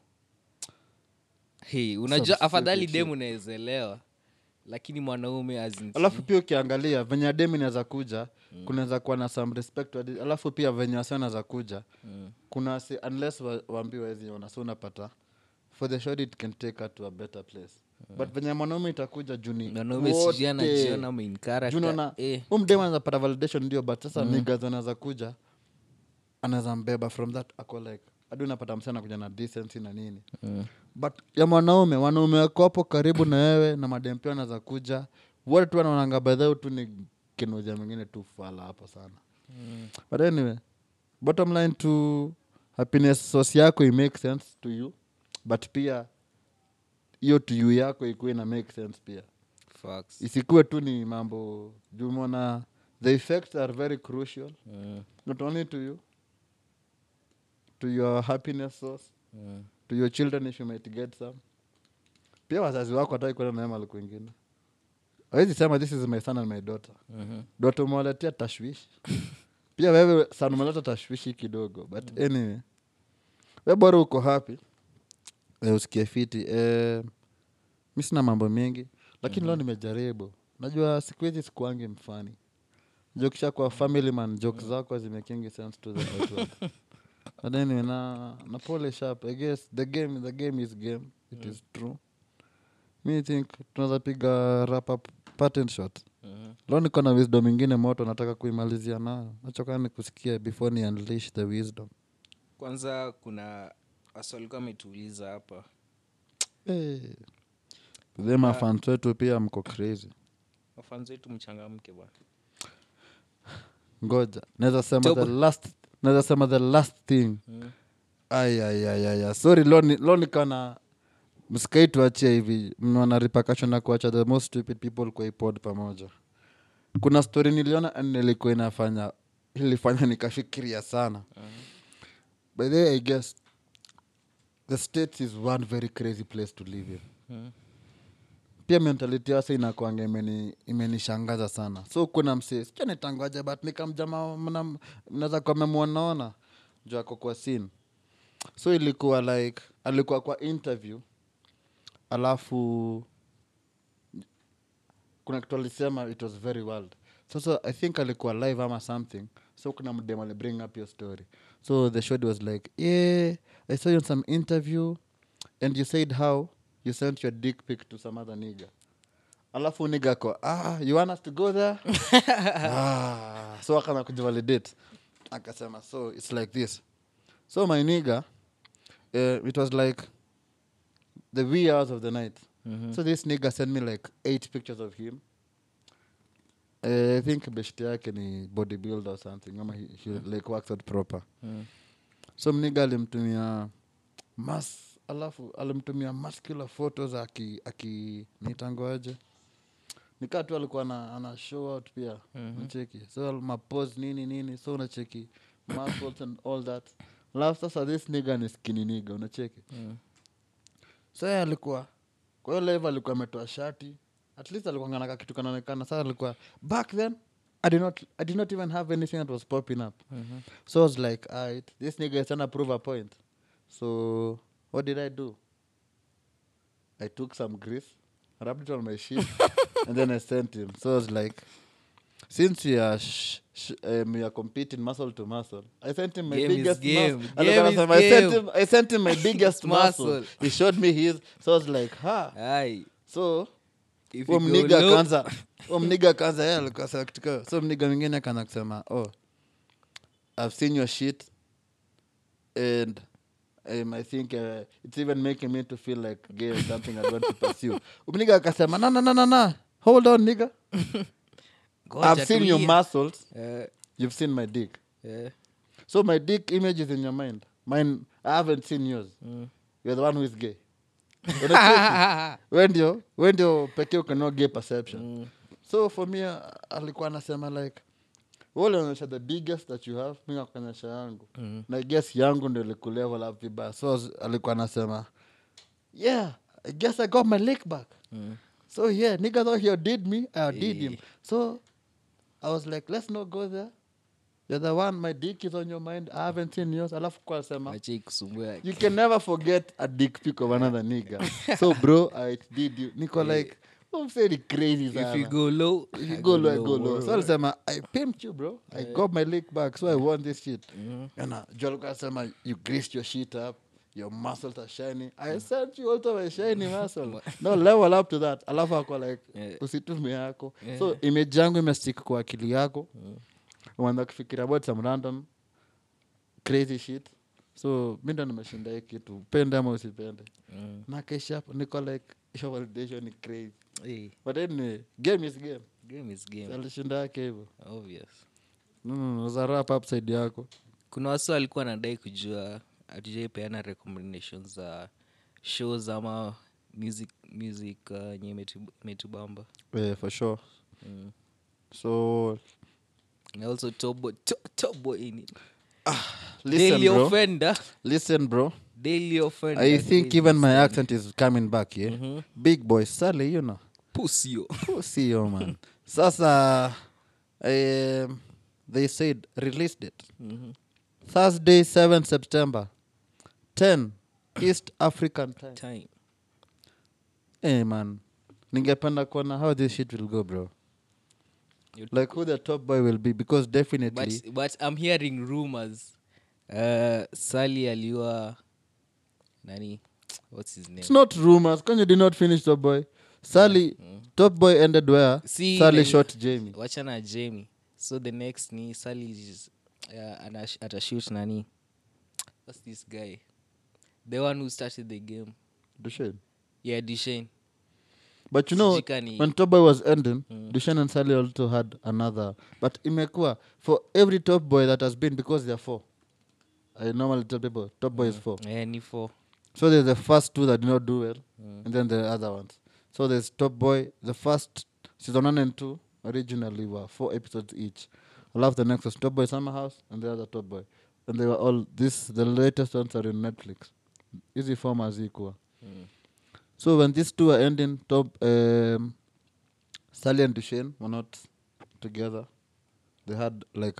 unajua afadhali demu unaezelewa lakini mwanaume alafu pia ukiangalia venye demu inaweza kuja kunaweza kuwa na some respect alafu pia venye wasi wanaweza kuja kuna unless waambiwa hizi so unapata for the short it can take her to a better place but venye mwanaume itakuja juni mwanaume sijui anajiona main character mdemu anaweza pata validation ndio but sasa niggas wanaweza kuja anaweza mbeba from that ako like hadi unapata msana kuja na decency na nini but ya wanaume wako hapo karibu na wewe na madem pia wanaweza kuja wote tu wanaonanga badhao tu ni kinoja mwingine tu fala hapo sana but anyway bottom line to happiness source yako i make sense to you but pia hiyo to you yako ikuwe na make sense pia facts isikuwe tu ni mambo jumona the effects are very crucial not only to you to your happiness source to your children if you might get some pia wazazi wako hataki kuona naye mahali kwingine hawezi sema this is my son and my daughter daughter umewaletea tashwishi pia wewe sana umeleta tashwishi kidogo but anyway wewe bora uko happy usikie fiti mimi sina mambo mengi lakini leo nimejaribu najua siku hizi sikuangi mfani jokisha kwa family man jokes zako zimekingi sense to the outward but anyway na polish up I guess the game is game it is true me think tunaweza piga wrap up pattern shot leo niko na wisdom ingine moto nataka kuimalizia nayo nachoka ni kusikia before ni unleash the wisdom kwanza kuna aswali kama ametuuliza hapa Zema fans wetu pia mko crazy. Fans wetu mchangamke bwana. Ngoja. Naweza sema the last thing. Ay. Sorry loni kana msikai tuachie hivi. Mnaona repercussion na kuacha the most stupid people kwa iPod pamoja. Kuna story niliona nilikuwa ilifanya nikafikiria sana. By the way, I guess the States is one very crazy place to live in. Pia mentality yao inakuanga imenishangaza sana. So kuna msee, sio nitangoja but nikamjama mnaweza kwa mmemwona juu ako kwa scene. So ilikuwa like alikuwa kwa interview alafu kuna kitu alisema it was very wild. So I think alikuwa live ama something. So kuna mdemo ali bring up your story. So the show was like, yeah, I saw you on some interview and you said how you sent your dick pic to some other nigga. Alafu nigga ko, you want us to go there? So akana kujivalidate. Akasema, so it's like this. So my nigga, it was like the wee hours of the night. So this nigga sent me like 8 pictures of him. I think beshte yake ni bodybuilder or something. Ama he like works out proper. So mniga alimtumia alafu alimtumia muscular photos nitangoaje. Nikaa tu alikuwa ana show out pia. Unacheki. So mapose nini. So unacheki muscles and all that. Alafu sasa this nigga ni skinny nigga. Unacheki. So alikuwa kwa hiyo level alikuwa ametoa shati. At least alikuwa ngana kitu kanaonekana. Sasa alikuwa back then I did not even have anything that was popping up. So I was like, alright, this nigga is trying to prove a point. So what did I do? I took some grease, rubbed it on my sheet, and then I sent him. So I was like, since we are competing muscle to muscle, I sent him my biggest muscle. I sent him my biggest muscle. He showed me his. So I was like, Aye. So If huo you go mniga low- akaanza huo mniga akaanza yeye alikuwa sawa kitu so mniga mwingine akaanza kusema I've seen your shit and I think it's even making me to feel like gay or something I want to pursue. Mniga akasema na hold on nigga. Ngoja I've seen your tulia. muscles. Eh, You've seen my dick. eh, So my dick image is in your mind. Mine, I haven't seen yours. You're the one who is gay. When ndio pekee ukano gay perception. So for me, alikuwa anasema like, wale wanaonyesha the biggest that you have, mimi nakonyesha yangu. Na I guess yangu ndio iliku level up vibaya. So alikuwa anasema, yeah, I guess I got my lick back. So yeah, nigga thought he did me, I did him. So I was like, let's not go there. You're the one, my dick is on your mind. I haven't seen yours. Alafu kwa sema, wacha ikusumbue. you can never forget a dick pic of another nigga. So bro, I did you. Niko like, I'm saying crazy. If you go low, If you I go low, I go low. bro. So alisema, I pimped you, bro. I got my lick back, so I won this shit. And Jolko asema, you greased your shit up. Your muscles are shiny. I sent you also my shiny muscle. No, level up to that. Alafu ako like, usitume yako. So image yangu imestick kwa akili yako. Uanza kufikira about some random crazy shit. So mi ndo nimeshinda hii kitu. Pende ama usipende. Na kesha hapo niko like, your validation ni crazy. Eh, But anyway, game is game. game is game. Alishinda yake hivyo. Obvious. Uza wrap up side yako. Kuna wasi walikuwa nadai kujua atujaipeana recommendations za shows ama music nye imetubamba. For sure. So And also top boy in it. listen, Daily bro. offender. Listen, bro. Daily offender. I think Daily even my offender. accent is coming back, yeah? Big boy, Sally, you know. Pussy yo. See you, man. Sasa, they said release date. Thursday, 7th September, 10 East African time. Time. Hey, man. Ningependa kuona how this shit will go, bro. Like who the top boy will be, because definitely... But I'm hearing rumors. Sally aliwa nani? What's his name? It's not rumors. Can you did not finish Top Boy? Sally, Top Boy ended where? See, Sally like, shot Jamie. Wachana Jamie. So the next ni Sally is atashoot nani? What's this guy? The one who started the game. Duchenne. Yeah, Duchenne. But you know, Sijikani- when Top Boy was ending, Duchenne and Sally also had another. But imekuwa, for every Top Boy that has been, because there are 4. I normally tell people, Top Boy is 4. Yeah, ni 4. So there's the first 2 that did not do well, and then the other ones. So there's Top Boy. The first season 1 and 2 originally were 4 episodes each. I love the next was Top Boy Summer House and the other Top Boy. And they were all, the latest ones are in Netflix. Easy form as equal. So when these 2 are ending, Sally and Duchenne were not together. They had like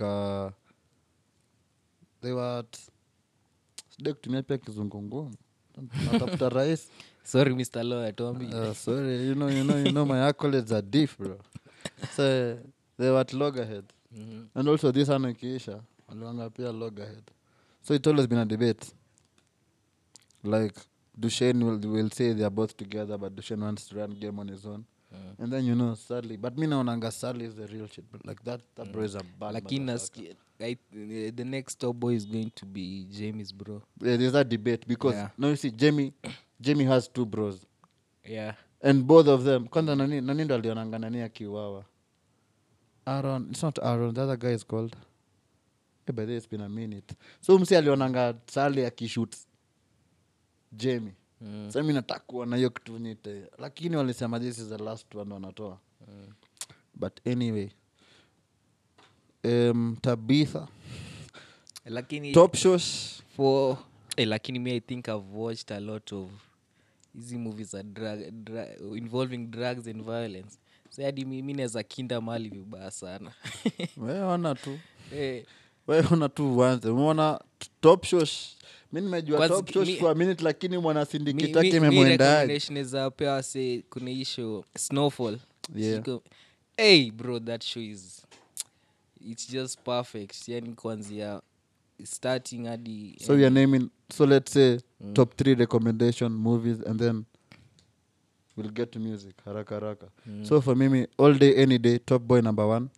they were sijai kutumia pia kizungu ngumu. Natafuta rais. Sorry Mr. Lawyer, tuambie. Sorry, you know my accolades are deep, bro. So they were at loggerhead. And also this one ikiisha, waliwanga pia loggerhead. So it's always been a debate. Like Duchenne will say they are both together, but Duchenne wants to run game on his own. And then Sally. But me naonanga Sally is the real shit. But like that bro is a bad Lakini motherfucker. nasikia the next top boy is going to be Jamie's bro. Yeah, there's that debate because now you see Jamie has 2 bros. Yeah. And both of them, kwanza nani ndo alionanga nani akiuawa? Aaron, it's not Aaron, the other guy is called. By the way, it's been a minute. So msi alionanga Sally akishoot Jamie. Sasa mimi nataka kuona hiyo kitu nite. Lakini walisema this is the last one wanatoa. But anyway, Tabitha. Lakini Top shows for lakini me I think I've watched a lot of hizi movies are involving drugs and violence. So hadi mimi naweza kinda mali vibaya sana. wewe ona tu. Eh, Wewe ona tu uanze. Umeona top shows. Mimi nimejua Kwanza top shows for a minute lakini mwana syndicate yake mi imemwenda. recommendation za pewa say kuna hii show Snowfall. Yeah. Hey bro, that show is it's just perfect. Yani kuanzia starting hadi So we are naming, so let's say top 3 recommendation movies and then we'll get to music haraka. So for mimi all day any day Top Boy number 1.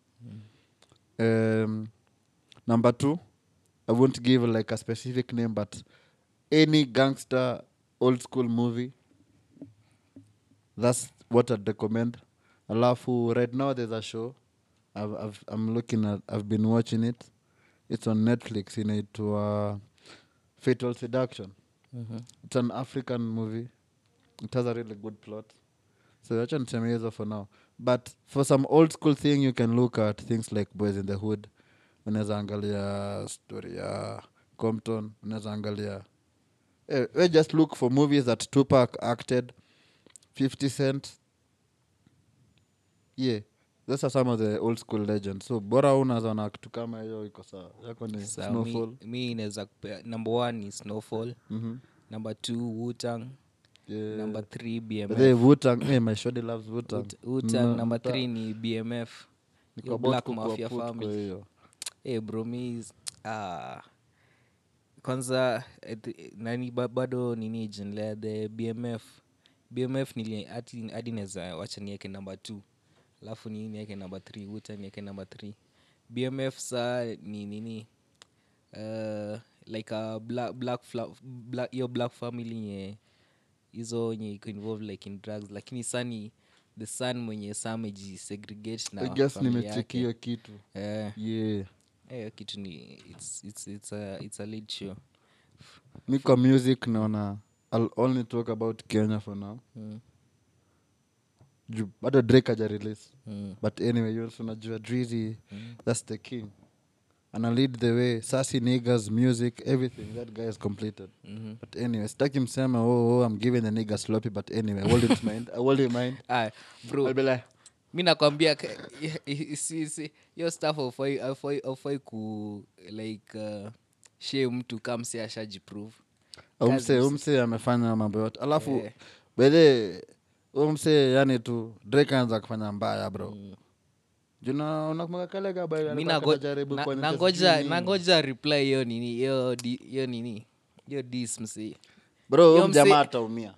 Number 2, I won't give like a specific name, but any gangster old school movie, that's what I'd recommend. Alafu right now there's a show I've been watching it. It's on Netflix inaitwa Fatal Seduction. It's an African movie. It has a really good plot. So acha niseme hizo for now. But for some old school thing you can look at things like Boys in the Hood. Unaweza angalia story ya Compton. Unaweza angalia we just look for movies that Tupac acted, 50 Cent. Yeah, those are some of the old school legends. So bora unaweza na kitu kama hiyo iko sawa. Yako ni Snowfall. Mi inaweza kupea number 1 ni Snowfall. Number 2 Wu-Tang. Yeah. Number 3 BMF. The Wu-Tang, my shorty loves Wu-Tang. Wu-Tang. Number 3 ni BMF. Niko Yo, about Black kukua Mafia put kwa family. hiyo. Bro mi kwanza nani bado nini jinlea the BMF nili hadi naweza wacha niweke number 2, alafu nini niweke number 3, Wu-Tang niweke number 3. BMF sa ni nini like a black family nye hizo nye iko involved like in drugs, lakini sani the son mwenye sameji segregate na I guess family nimecheki hiyo kitu. Yeah. Kitu ni it's a lead show. Mi kwa music naona I'll only talk about Kenya for now. Bado Drake haja release. But anyway, you also najua Drizzy, that's the king. And I lead the way. Sassy niggas, music, everything. That guy is completed. But anyway, sitaki msema, I'm giving the nigga sloppy. But anyway, I hold it in mind. Bro, I'll be like, mi nakwambia hiyo stuff aufai ku like shame mtu kama si ashajiprove. umse amefanya mambo yote. Alafu, bede, umse yani tu, Drake anza kufanya mbaya, bro. Juna unakumbuka kale gaba Mi nangoja reply hiyo nini hiyo dis msi. Bro, mjamaa ataumia.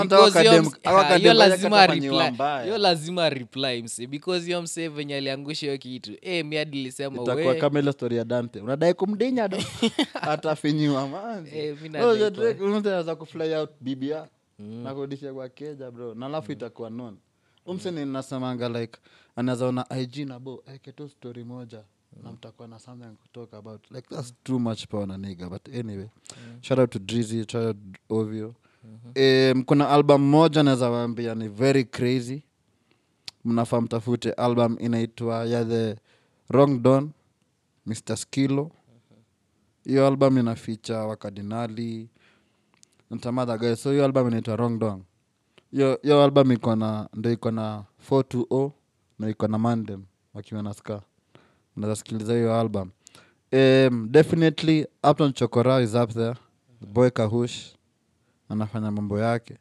Yo lazima reply mse because yo mse venye aliangusha hiyo kitu. Mi hadi nilisema itakuwa kama ile story ya Dante. Unadai kumdinya do. Atafinyiwa manzi. Drake unaweza kufly out bibia na kurudisha kwa keja bro. Na alafu itakuwa non. Umse ninasemanga like anaweza ona IG na bo tu story moja na mtakuwa na something to talk about. Like that's too much power na nigga. But anyway, shout out to Drizzy, shout out Ovio. Kuna album moja naweza waambia ni very crazy. Mnafaa mtafute album inaitwa ya The Wrong Don, Mr. Skilo. Hiyo album ina feature Wakadinali and some other guys. So hiyo album inaitwa Wrong Don. Hiyo album iko na 420 na iko na Mandem wakiwa na ska. Unaweza sikiliza hiyo album. Definitely Upton Chokora is up there. The boy Kahush anafanya mambo yake.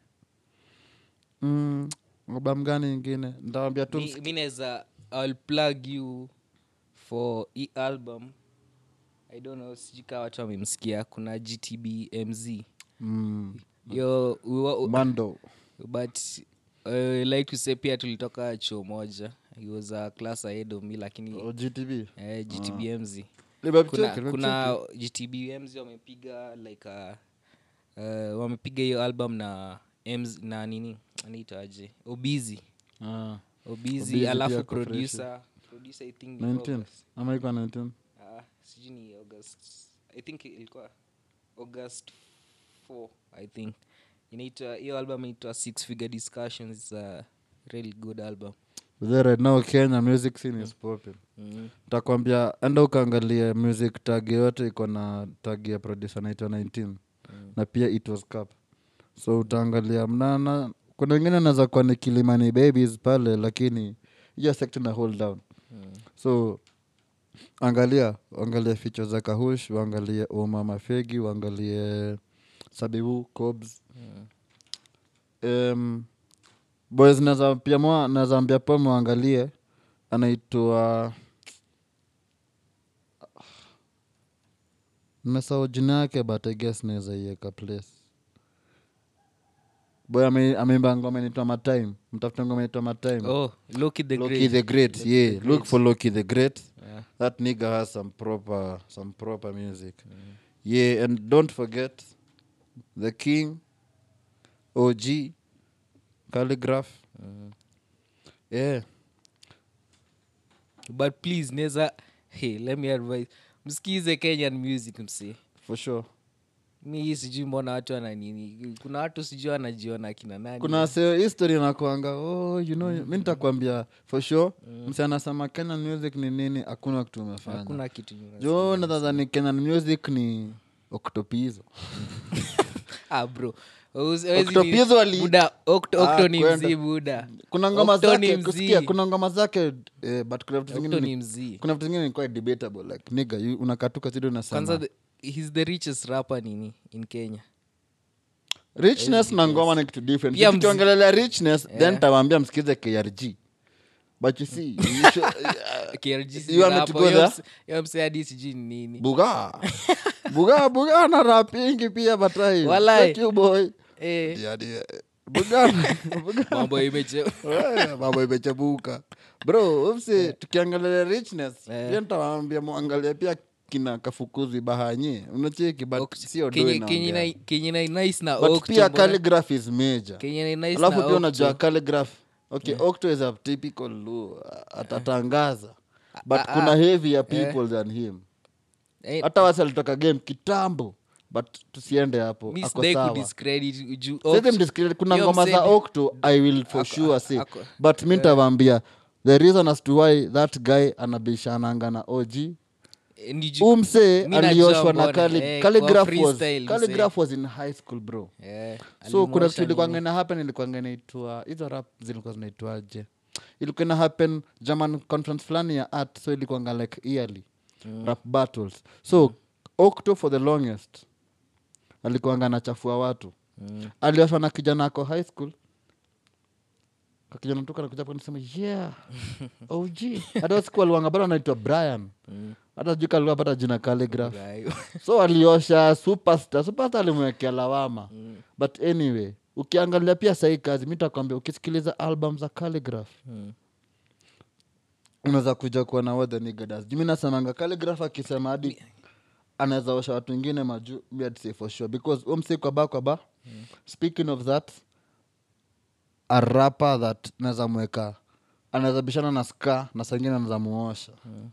Album gani nyingine? Ndaambia tu mi naweza I'll plug you for e album. I don't know sijika watu wamemsikia. Kuna GTB MZ. Yo Mando. But like to say pia tulitoka chuo moja. He was a class ahead of me lakini GTB. GTB MZ. Kuna GTB MZ wamepiga like wamepiga hiyo album na MZ na nini anaitwaje Obizi. Obizi alafu producer I think 19 ama iko 19 sijui ni August. I think ilikuwa August 4 I think. Inaitwa hiyo album inaitwa Six Figure Discussions. It's a really good album. Right now Kenya music scene is popping. Takwambia enda ukaangalia music tag yote iko na tag ya producer naitwa 19 na pia It Was Cup. So utaangalia mnana kuna wengine naweza kuwa ni Kilimani Babies pale lakini hiyo sector na hold down. So angalia features za Kahush, angalia Mama Fegi, angalia Sabibu Cobbs. Boys naweza ambia pa muangalie anaitwa nimesahau jina yake but I guess naweza iweka place. boy ameimba ngoma inaitwa Matime. Mtafuta ngoma inaitwa Matime. Oh, Loki the Loki Great. the Great. Yeah, the look Great. for Loki the Great. Yeah. That nigga has some proper music. Yeah, and don't forget the King, OG, Calligraph. Yeah. But please neza, hey, let me advise, msikize Kenyan music msi. For sure. Mi sijui mbona watu wana nini, kuna watu sijui wanajiona kina nani. Kuna seo history nakuanga mi nitakwambia for sure. Msi anasema Kenyan music ni nini, hakuna kitu umefanya. Hakuna kitu nyuma. Jo nadhani Kenyan music ni Octopizo. Bro. Octopizo Buda, Octo ni kwenda. mzii buda. Kuna ngoma Octo ni zake mzii. kusikia, kuna ngoma zake but kuna vitu Octo zingine ni mzii. kuna vitu zingine ni quite debatable like nigga unakatuka sido unasema. Kwanza he's the richest rapper nini in Kenya. Richness na ngoma ni kitu different. Pia Tukiongelea richness then tawaambia msikize KRG. But you see, KRG you want me to go there? Yo mse hadi sijui ni nini. Buga na rapping pia batai. Walai. Thank you boy. Yaani Buga. Mambo imechebuka. Bro, umse tukiangalia richness, pia nitawaambia muangalie pia kina Kafukuzi Bahanye. Unacheki but sio doi na. Kenya nice na But Octo. pia Calligraph is major. Kenya nice na Alafu pia Octo. unajua Calligraph. Okay, Octo is a typical Luo. Atatangaza. But kuna heavier people than him. Hata wasi alitoka game kitambo. But tusiende hapo. Ako sawa. Kuna ngoma za Octo I will for sure say. But mi nitawaambia the reason as to why that guy anabishananga na OG umse alioshwa na Calligraph was in high school bro. So kuna kitu ilikuwa ngena happen, ilikuwa inaitwa hizo rap zilikuwa zinaitwaje, ilikuwa ina happen German conference fulani ya art, so ilikuwa like yearly rap battles. So Octo for the longest alikuwa anachafua watu. Alioshwa na kijana ako high school, kijana tuka nakuja hapo nasema yeah OG. Hata siku aliwanga bado anaitwa Brian. Hata juka alikuwa pata jina Calligraph. So aliosha superstar alimwekea lawama. But anyway, ukiangalia pia sahi kazi, mimi nitakwambia ukisikiliza album za Calligraph unaweza kuja kuwa na what the nigga does. Mimi nasemanga Calligraph akisema hadi anaweza osha watu wengine maju, I'd say for sure because umsi kwa ba. Speaking of that, a rapper that naweza mweka anaweza bishana na Ska na sangine anaweza muosha.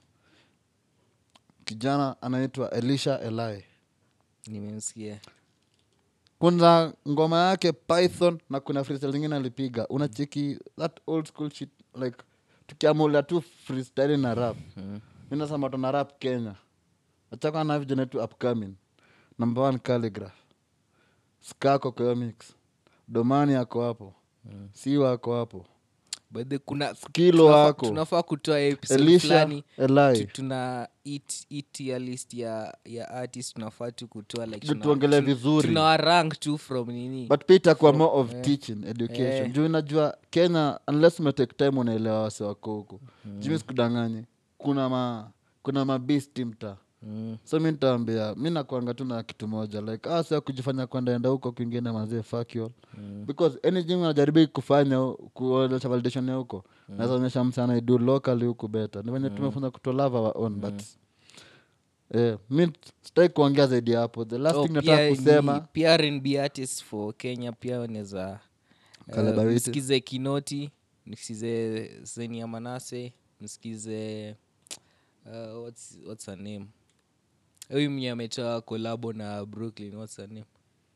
Kijana anaitwa Elisha Elai. Nimemsikia. Kuna ngoma yake Python na kuna freestyle zingine alipiga. Unacheki that old school shit like tukiamula tu freestyle na rap. Mimi nasema tuna rap Kenya. Achaka na vijana tu upcoming. Number 1 Calligraph. Ska kwa mix. Domani yako hapo. Siwa yako hapo. But kuna Kilo wako. Tunafaa kutoa episode Elisha fulani. Elai. Tuna eat ya list ya artist tunafaa tu kutoa like tuongelee vizuri. Tuna rank tu from nini. But Peter kwa more of teaching education. Juu unajua Kenya unless you take time unaelewa wase wako huko. Jimmy sikudanganye. Kuna mabeast mta. So mimi nitaambia mimi nakuanga tu na kitu moja like sio kujifanya kwenda huko kwingine mazee fuck you all. Because anything unajaribu kufanya kuonesha validation ya huko naweza onyesha msana do locally huko better. Ni wenye tumefunza kutolava our own but mimi sitaki kuongea zaidi hapo. The last thing nataka kusema pia R&B artists for Kenya pia wanaweza msikize Kinoti, msikize Zenia Manase, msikize what's her name, huyu mwenye ametoa collabo na Brooklyn, what's her name?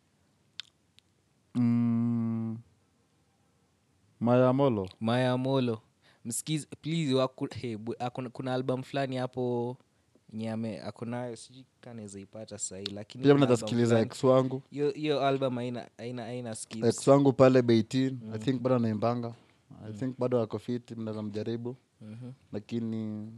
Maya Molo. Msikize please kuna album fulani hapo nyame akonayo, sijui kanaweza ipata sahi, lakini pia mnaweza sikiliza ex wangu. Hiyo album haina skills. Ex wangu pale Beitin, I think bado anaimbanga. I think bado wako fit, mnaweza mjaribu. Lakini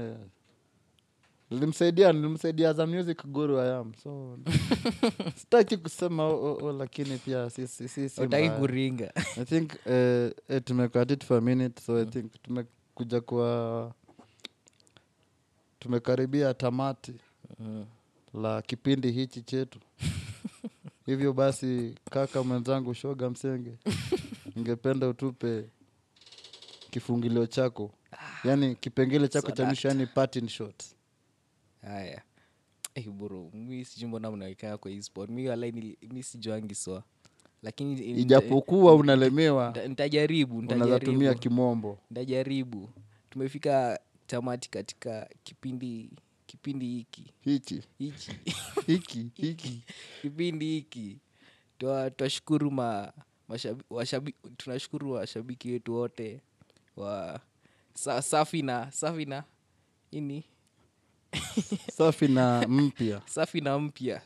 nilimsaidia as a music guru I am. So sitaki kusema lakini pia si utaki kuringa. I think tumecut it for a minute, so I think tumekuja kwa tumekaribia tamati la kipindi hichi chetu. hivyo basi kaka mwenzangu shoga msenge ningependa utupe kifungilio chako, yani kipengele chako cha mwisho, yani parting shot. Haya. Bro, mimi sijui mbona mnaweka kwa hii sport. Mimi sijuangi soa. Lakini ijapokuwa unalemewa nitajaribu. Unaweza tumia kimombo. Nitajaribu. Tumefika tamati katika kipindi hiki. Hiki. Kipindi hiki. Tunashukuru tunashukuru washabiki wetu wote wa Safina ini Safina mpya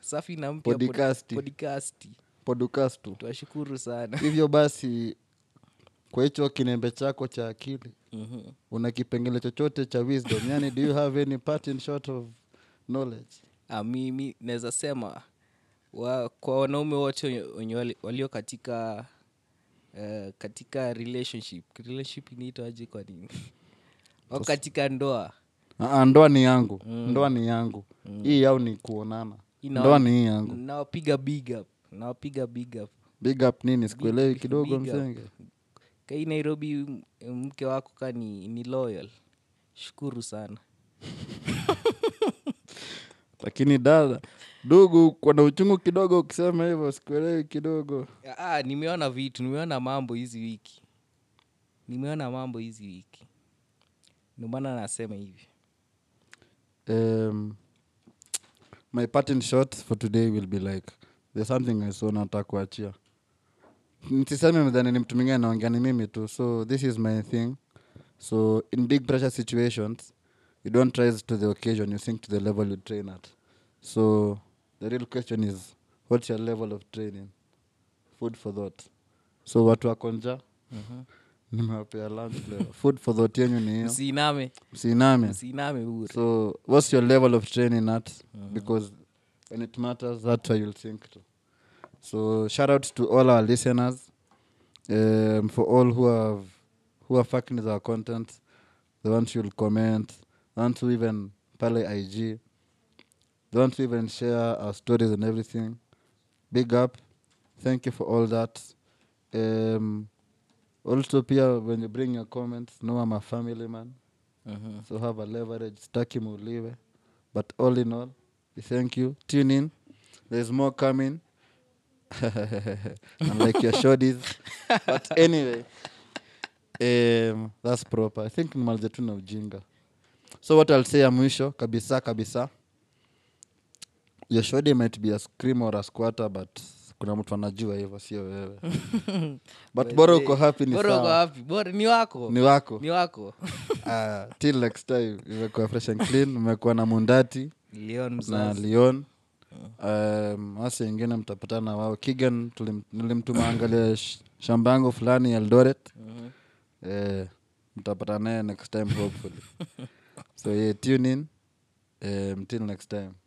podcast. Tunashukuru sana. Hivyo basi kwa hicho kinembe chako cha akili, una kipengele chochote cha wisdom, yani do you have any parting shot of knowledge? Mimi naweza sema kwa wanaume wote walio katika relationship inaitwaje kwa nini? Katika ndoa. Ndoa ni yangu. Hii yao ni kuonana. Ndoa ni hii yangu. Nawapiga big up. Big up nini? Sikuelewi kidogo msenge. Kai Nairobi mke wako ni loyal. Shukuru sana. Lakini dada, ndugu, kuna uchungu kidogo ukisema hivyo, sikuelewi kidogo. Nimeona mambo hizi wiki. Ndio maana nasema hivi. My parting shot for today will be like, there's something I saw nataka kuachia. Nisiseme mdhani ni mtu mwingine anaongea, ni mimi tu. So this is my thing. So in big pressure situations, you don't rise to the occasion, you sink to the level you train at. So the real question is, what's your level of training? Food for thought. So watu wakonja, nimewapea lunch leo. Food for thought yenyu ni hiyo. Msiname bure. So what's your level of training at? Because when it matters, that's where you'll sink to. So shout out to all our listeners, for all who are fucking with our content, the ones who will comment, the ones who even pale IG, the ones who even share our stories and everything. Big up. Thank you for all that. Also pia when you bring your comments, know I'm a family man. So have a leverage. Staki muuliwe. But all in all, we thank you. Tune in. There's more coming. Unlike your shorties. But anyway, that's proper. I think nimalize tu na ujinga. So what I'll say ya mwisho kabisa, your shorty might be a screamer or a squatter, but kuna mtu anajua hivyo, sio wewe. But bora uko happy ni sawa. Bora ni wako. Till next time, imekuwa fresh and clean. Umekuwa na Mundati na Leon. Hasa ingine mtapatana wao. Kigan nilimtuma angalia shamba yangu fulani Eldoret. Mtapatana naye next time hopefully. So yeah, tune in. Till next time.